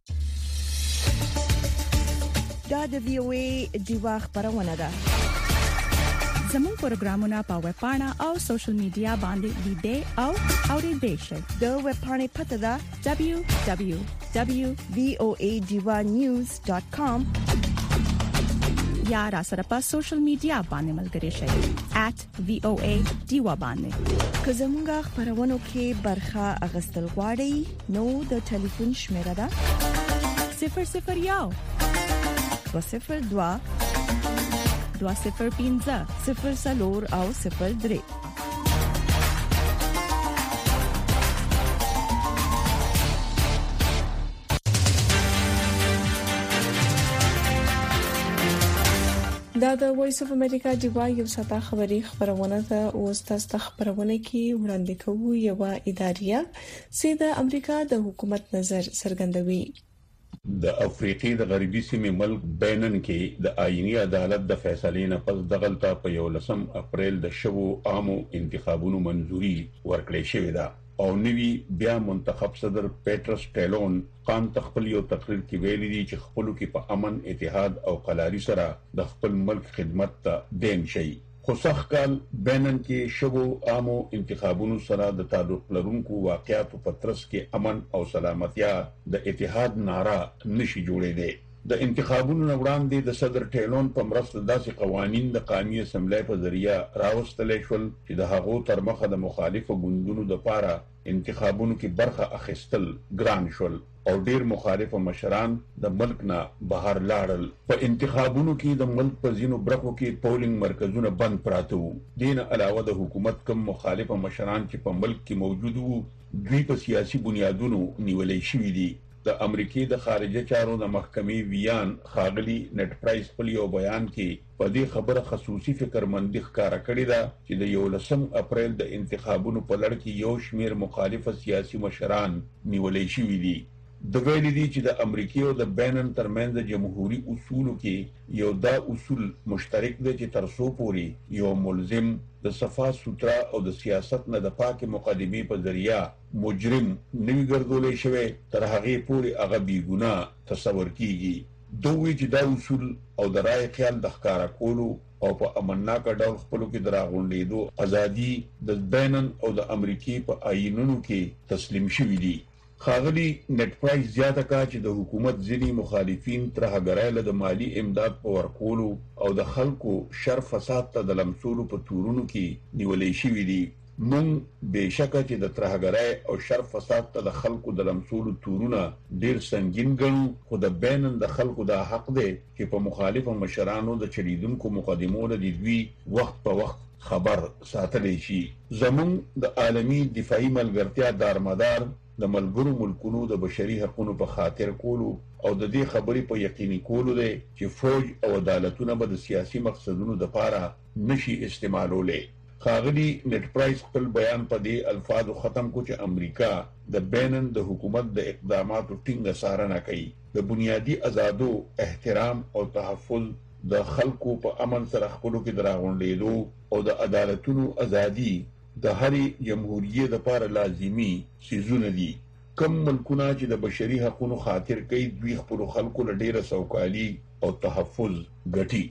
دا د وی او ای دیوا خبرونه ده. زموږ پروګرامونه په ویب پاڼه او سوشل میډیا باندې لیدئ او اوریدئ شئ. د ویب پاڼې پته ده دبليو دبليو دبليو ډاٹ وی او ای دیوا نیوز ډاٹ کام یا را سره په سوشل میډیا باندې ملګري شئ ایٹ وی او ای دیوا باندې. که زموږ خبرونو کې برخه اغستل غواړئ نو د ټلیفون شمیره ده صفر صفر یو دو صفر دو دو صفر پنځه صفر سلور او صفر درې. دا د وایس اف امریکا دیوا یو ساته خبری خبرونه ده او تاسو خبرونه کې وړاندې کوو یو اداریه چې د امریکا د حکومت نظر څرګندوي. د افریقي د غربي سیمې ملک بینن کې د آئینی عدالت د فیصلې نه پس دغلطه په یو لسم اپریل د شوو عامو انتخابونو منځوري ورکړې شوې ده او نوی بیا منتخب صدر پیټرس ټیلون قام تخپل یو تقریر کې ویلي دي چې خپلو کې په امن، اتحاد او قلاري سره د خپل ملک خدمت ته دین شي. خو سخت کال بینن کې شوو عامو انتخابونو سره د تعلق لرونکو واقعاتو په ترڅ کې امن او سلامتیا د اتحاد نعره نشي جوړېدی. د انتخابونو وړاندې د صدر ټیلون په مرسته داسې قوانين د قومي اسمبلی په ذریعہ راوستل شول چې د هغو تر مخه د مخالفو ګوندونو لپاره انتخابونو کې برخه اخیستل ګران شول او ډیر مخالف مشران د ملک نه بهر لاړل. په انتخابونو کې د ملک په ځینو برخو کې پولینګ مرکزونه بند پراته وو. دین علاوه د حکومت کم مخالف مشران چې په ملک کې موجود وو دوی په سیاسي بنیادونو نیولې شوې دي. د امریکای د خارجه چارو د محکمې ویان خاغلی نت پرایس په یو بیان کې په دې خبره خصوصي فکرمندي ښکارا کړې ده چې د یو لسم اپریل د انتخابونو په لړ کې یو شمیر مخالف سیاسي مشران نیولې شوي دي. د ویلي دي چې د امریکای او د بینن ترمنځ د جمهوریت اصولو کې یو دا اصول مشترک دي چې تر څو پورې یو ملزم د صفا سوترا او د سیاست نه د پاکه مقدمې په ذریعہ مجرم نوی ګرځولې شوی تر هغه پورې هغه بی ګناه تصور کیږي. دوی چې دا اصول او د رائے خیال د ښکارا کولو او په امنناک ډول خپلو کې دراغونډېدو ازادي د بینن او د امریکای په آئینونو کې تسلیم شوی دي. خاغلی نت پرایس زیاته کا چې د حکومت ځینی مخالفین تر هغه د مالی امداد په ورکولو او د خلکو شر فساد ته د لمسولو په تورونو کې نیولې شوې دي. مونږ بهشکه چې د ترهګرای او شر فساد ته د خلکو د لمسولو تورونه ډیر سنگین ګڼو، خو د بینن د خلکو د حق دی چې په مخالفو مشرانو د چلیدونکو مقدمو د دوی وخت په وخت خبر ساتلی شي. زمونږ د عالمی دفاعي ملګرتیا دارمدار د ملګرو ملکونو د بشري حقوقو په خاطر کولو او د دې خبرې په یقیني کولو دی چې فوج او عدالتونه به د سیاسي مقصدونو لپاره نشي استعمالولې. خاغلی نت پرایس خپل بیان په دې الفاظو ختم کو چې امریکا د بینن د حکومت د اقداماتو ټینګه څارنه کوي، د بنیادی آزادو احترام او تحفظ، د خلکو په امن سره خپلو کې دراغونډېدو او د عدالتونو ازادي د هرې جمهوریت لپاره لازمی سيزونه دي. کم ملکونه چې د بشري حقوقو خاطر کوي دوی خپل خلکو له ډیره سوکالي او تحفظ ګټي.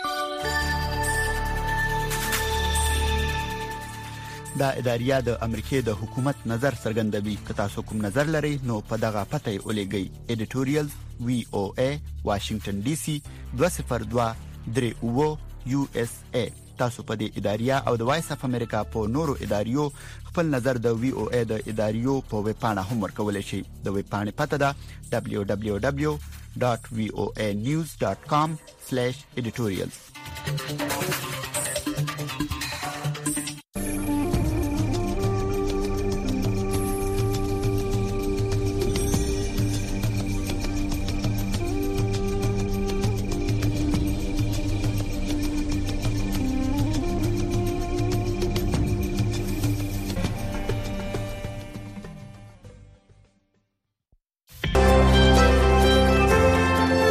دا اداریه د امریکای د حکومت نظر څرګندوي. که تاسو کوم نظر لرئ نو په دغه پته ولېږئ. ایډیټوریال وی او ای واشنگټن ډي سي دوه صفر دوه درې اوه یو اس ای. تاسو په دې اداریه او د وایس اف امریکا په نورو اداریو خپل نظر د وی او ای د اداریو په ویب پاڼه هم ورکولای شئ. د ویب پاڼې پته ده دبليو دبليو دبليو ډاټ وی او ای نیوز ډاټ کام سلیش ایډیټوریالز.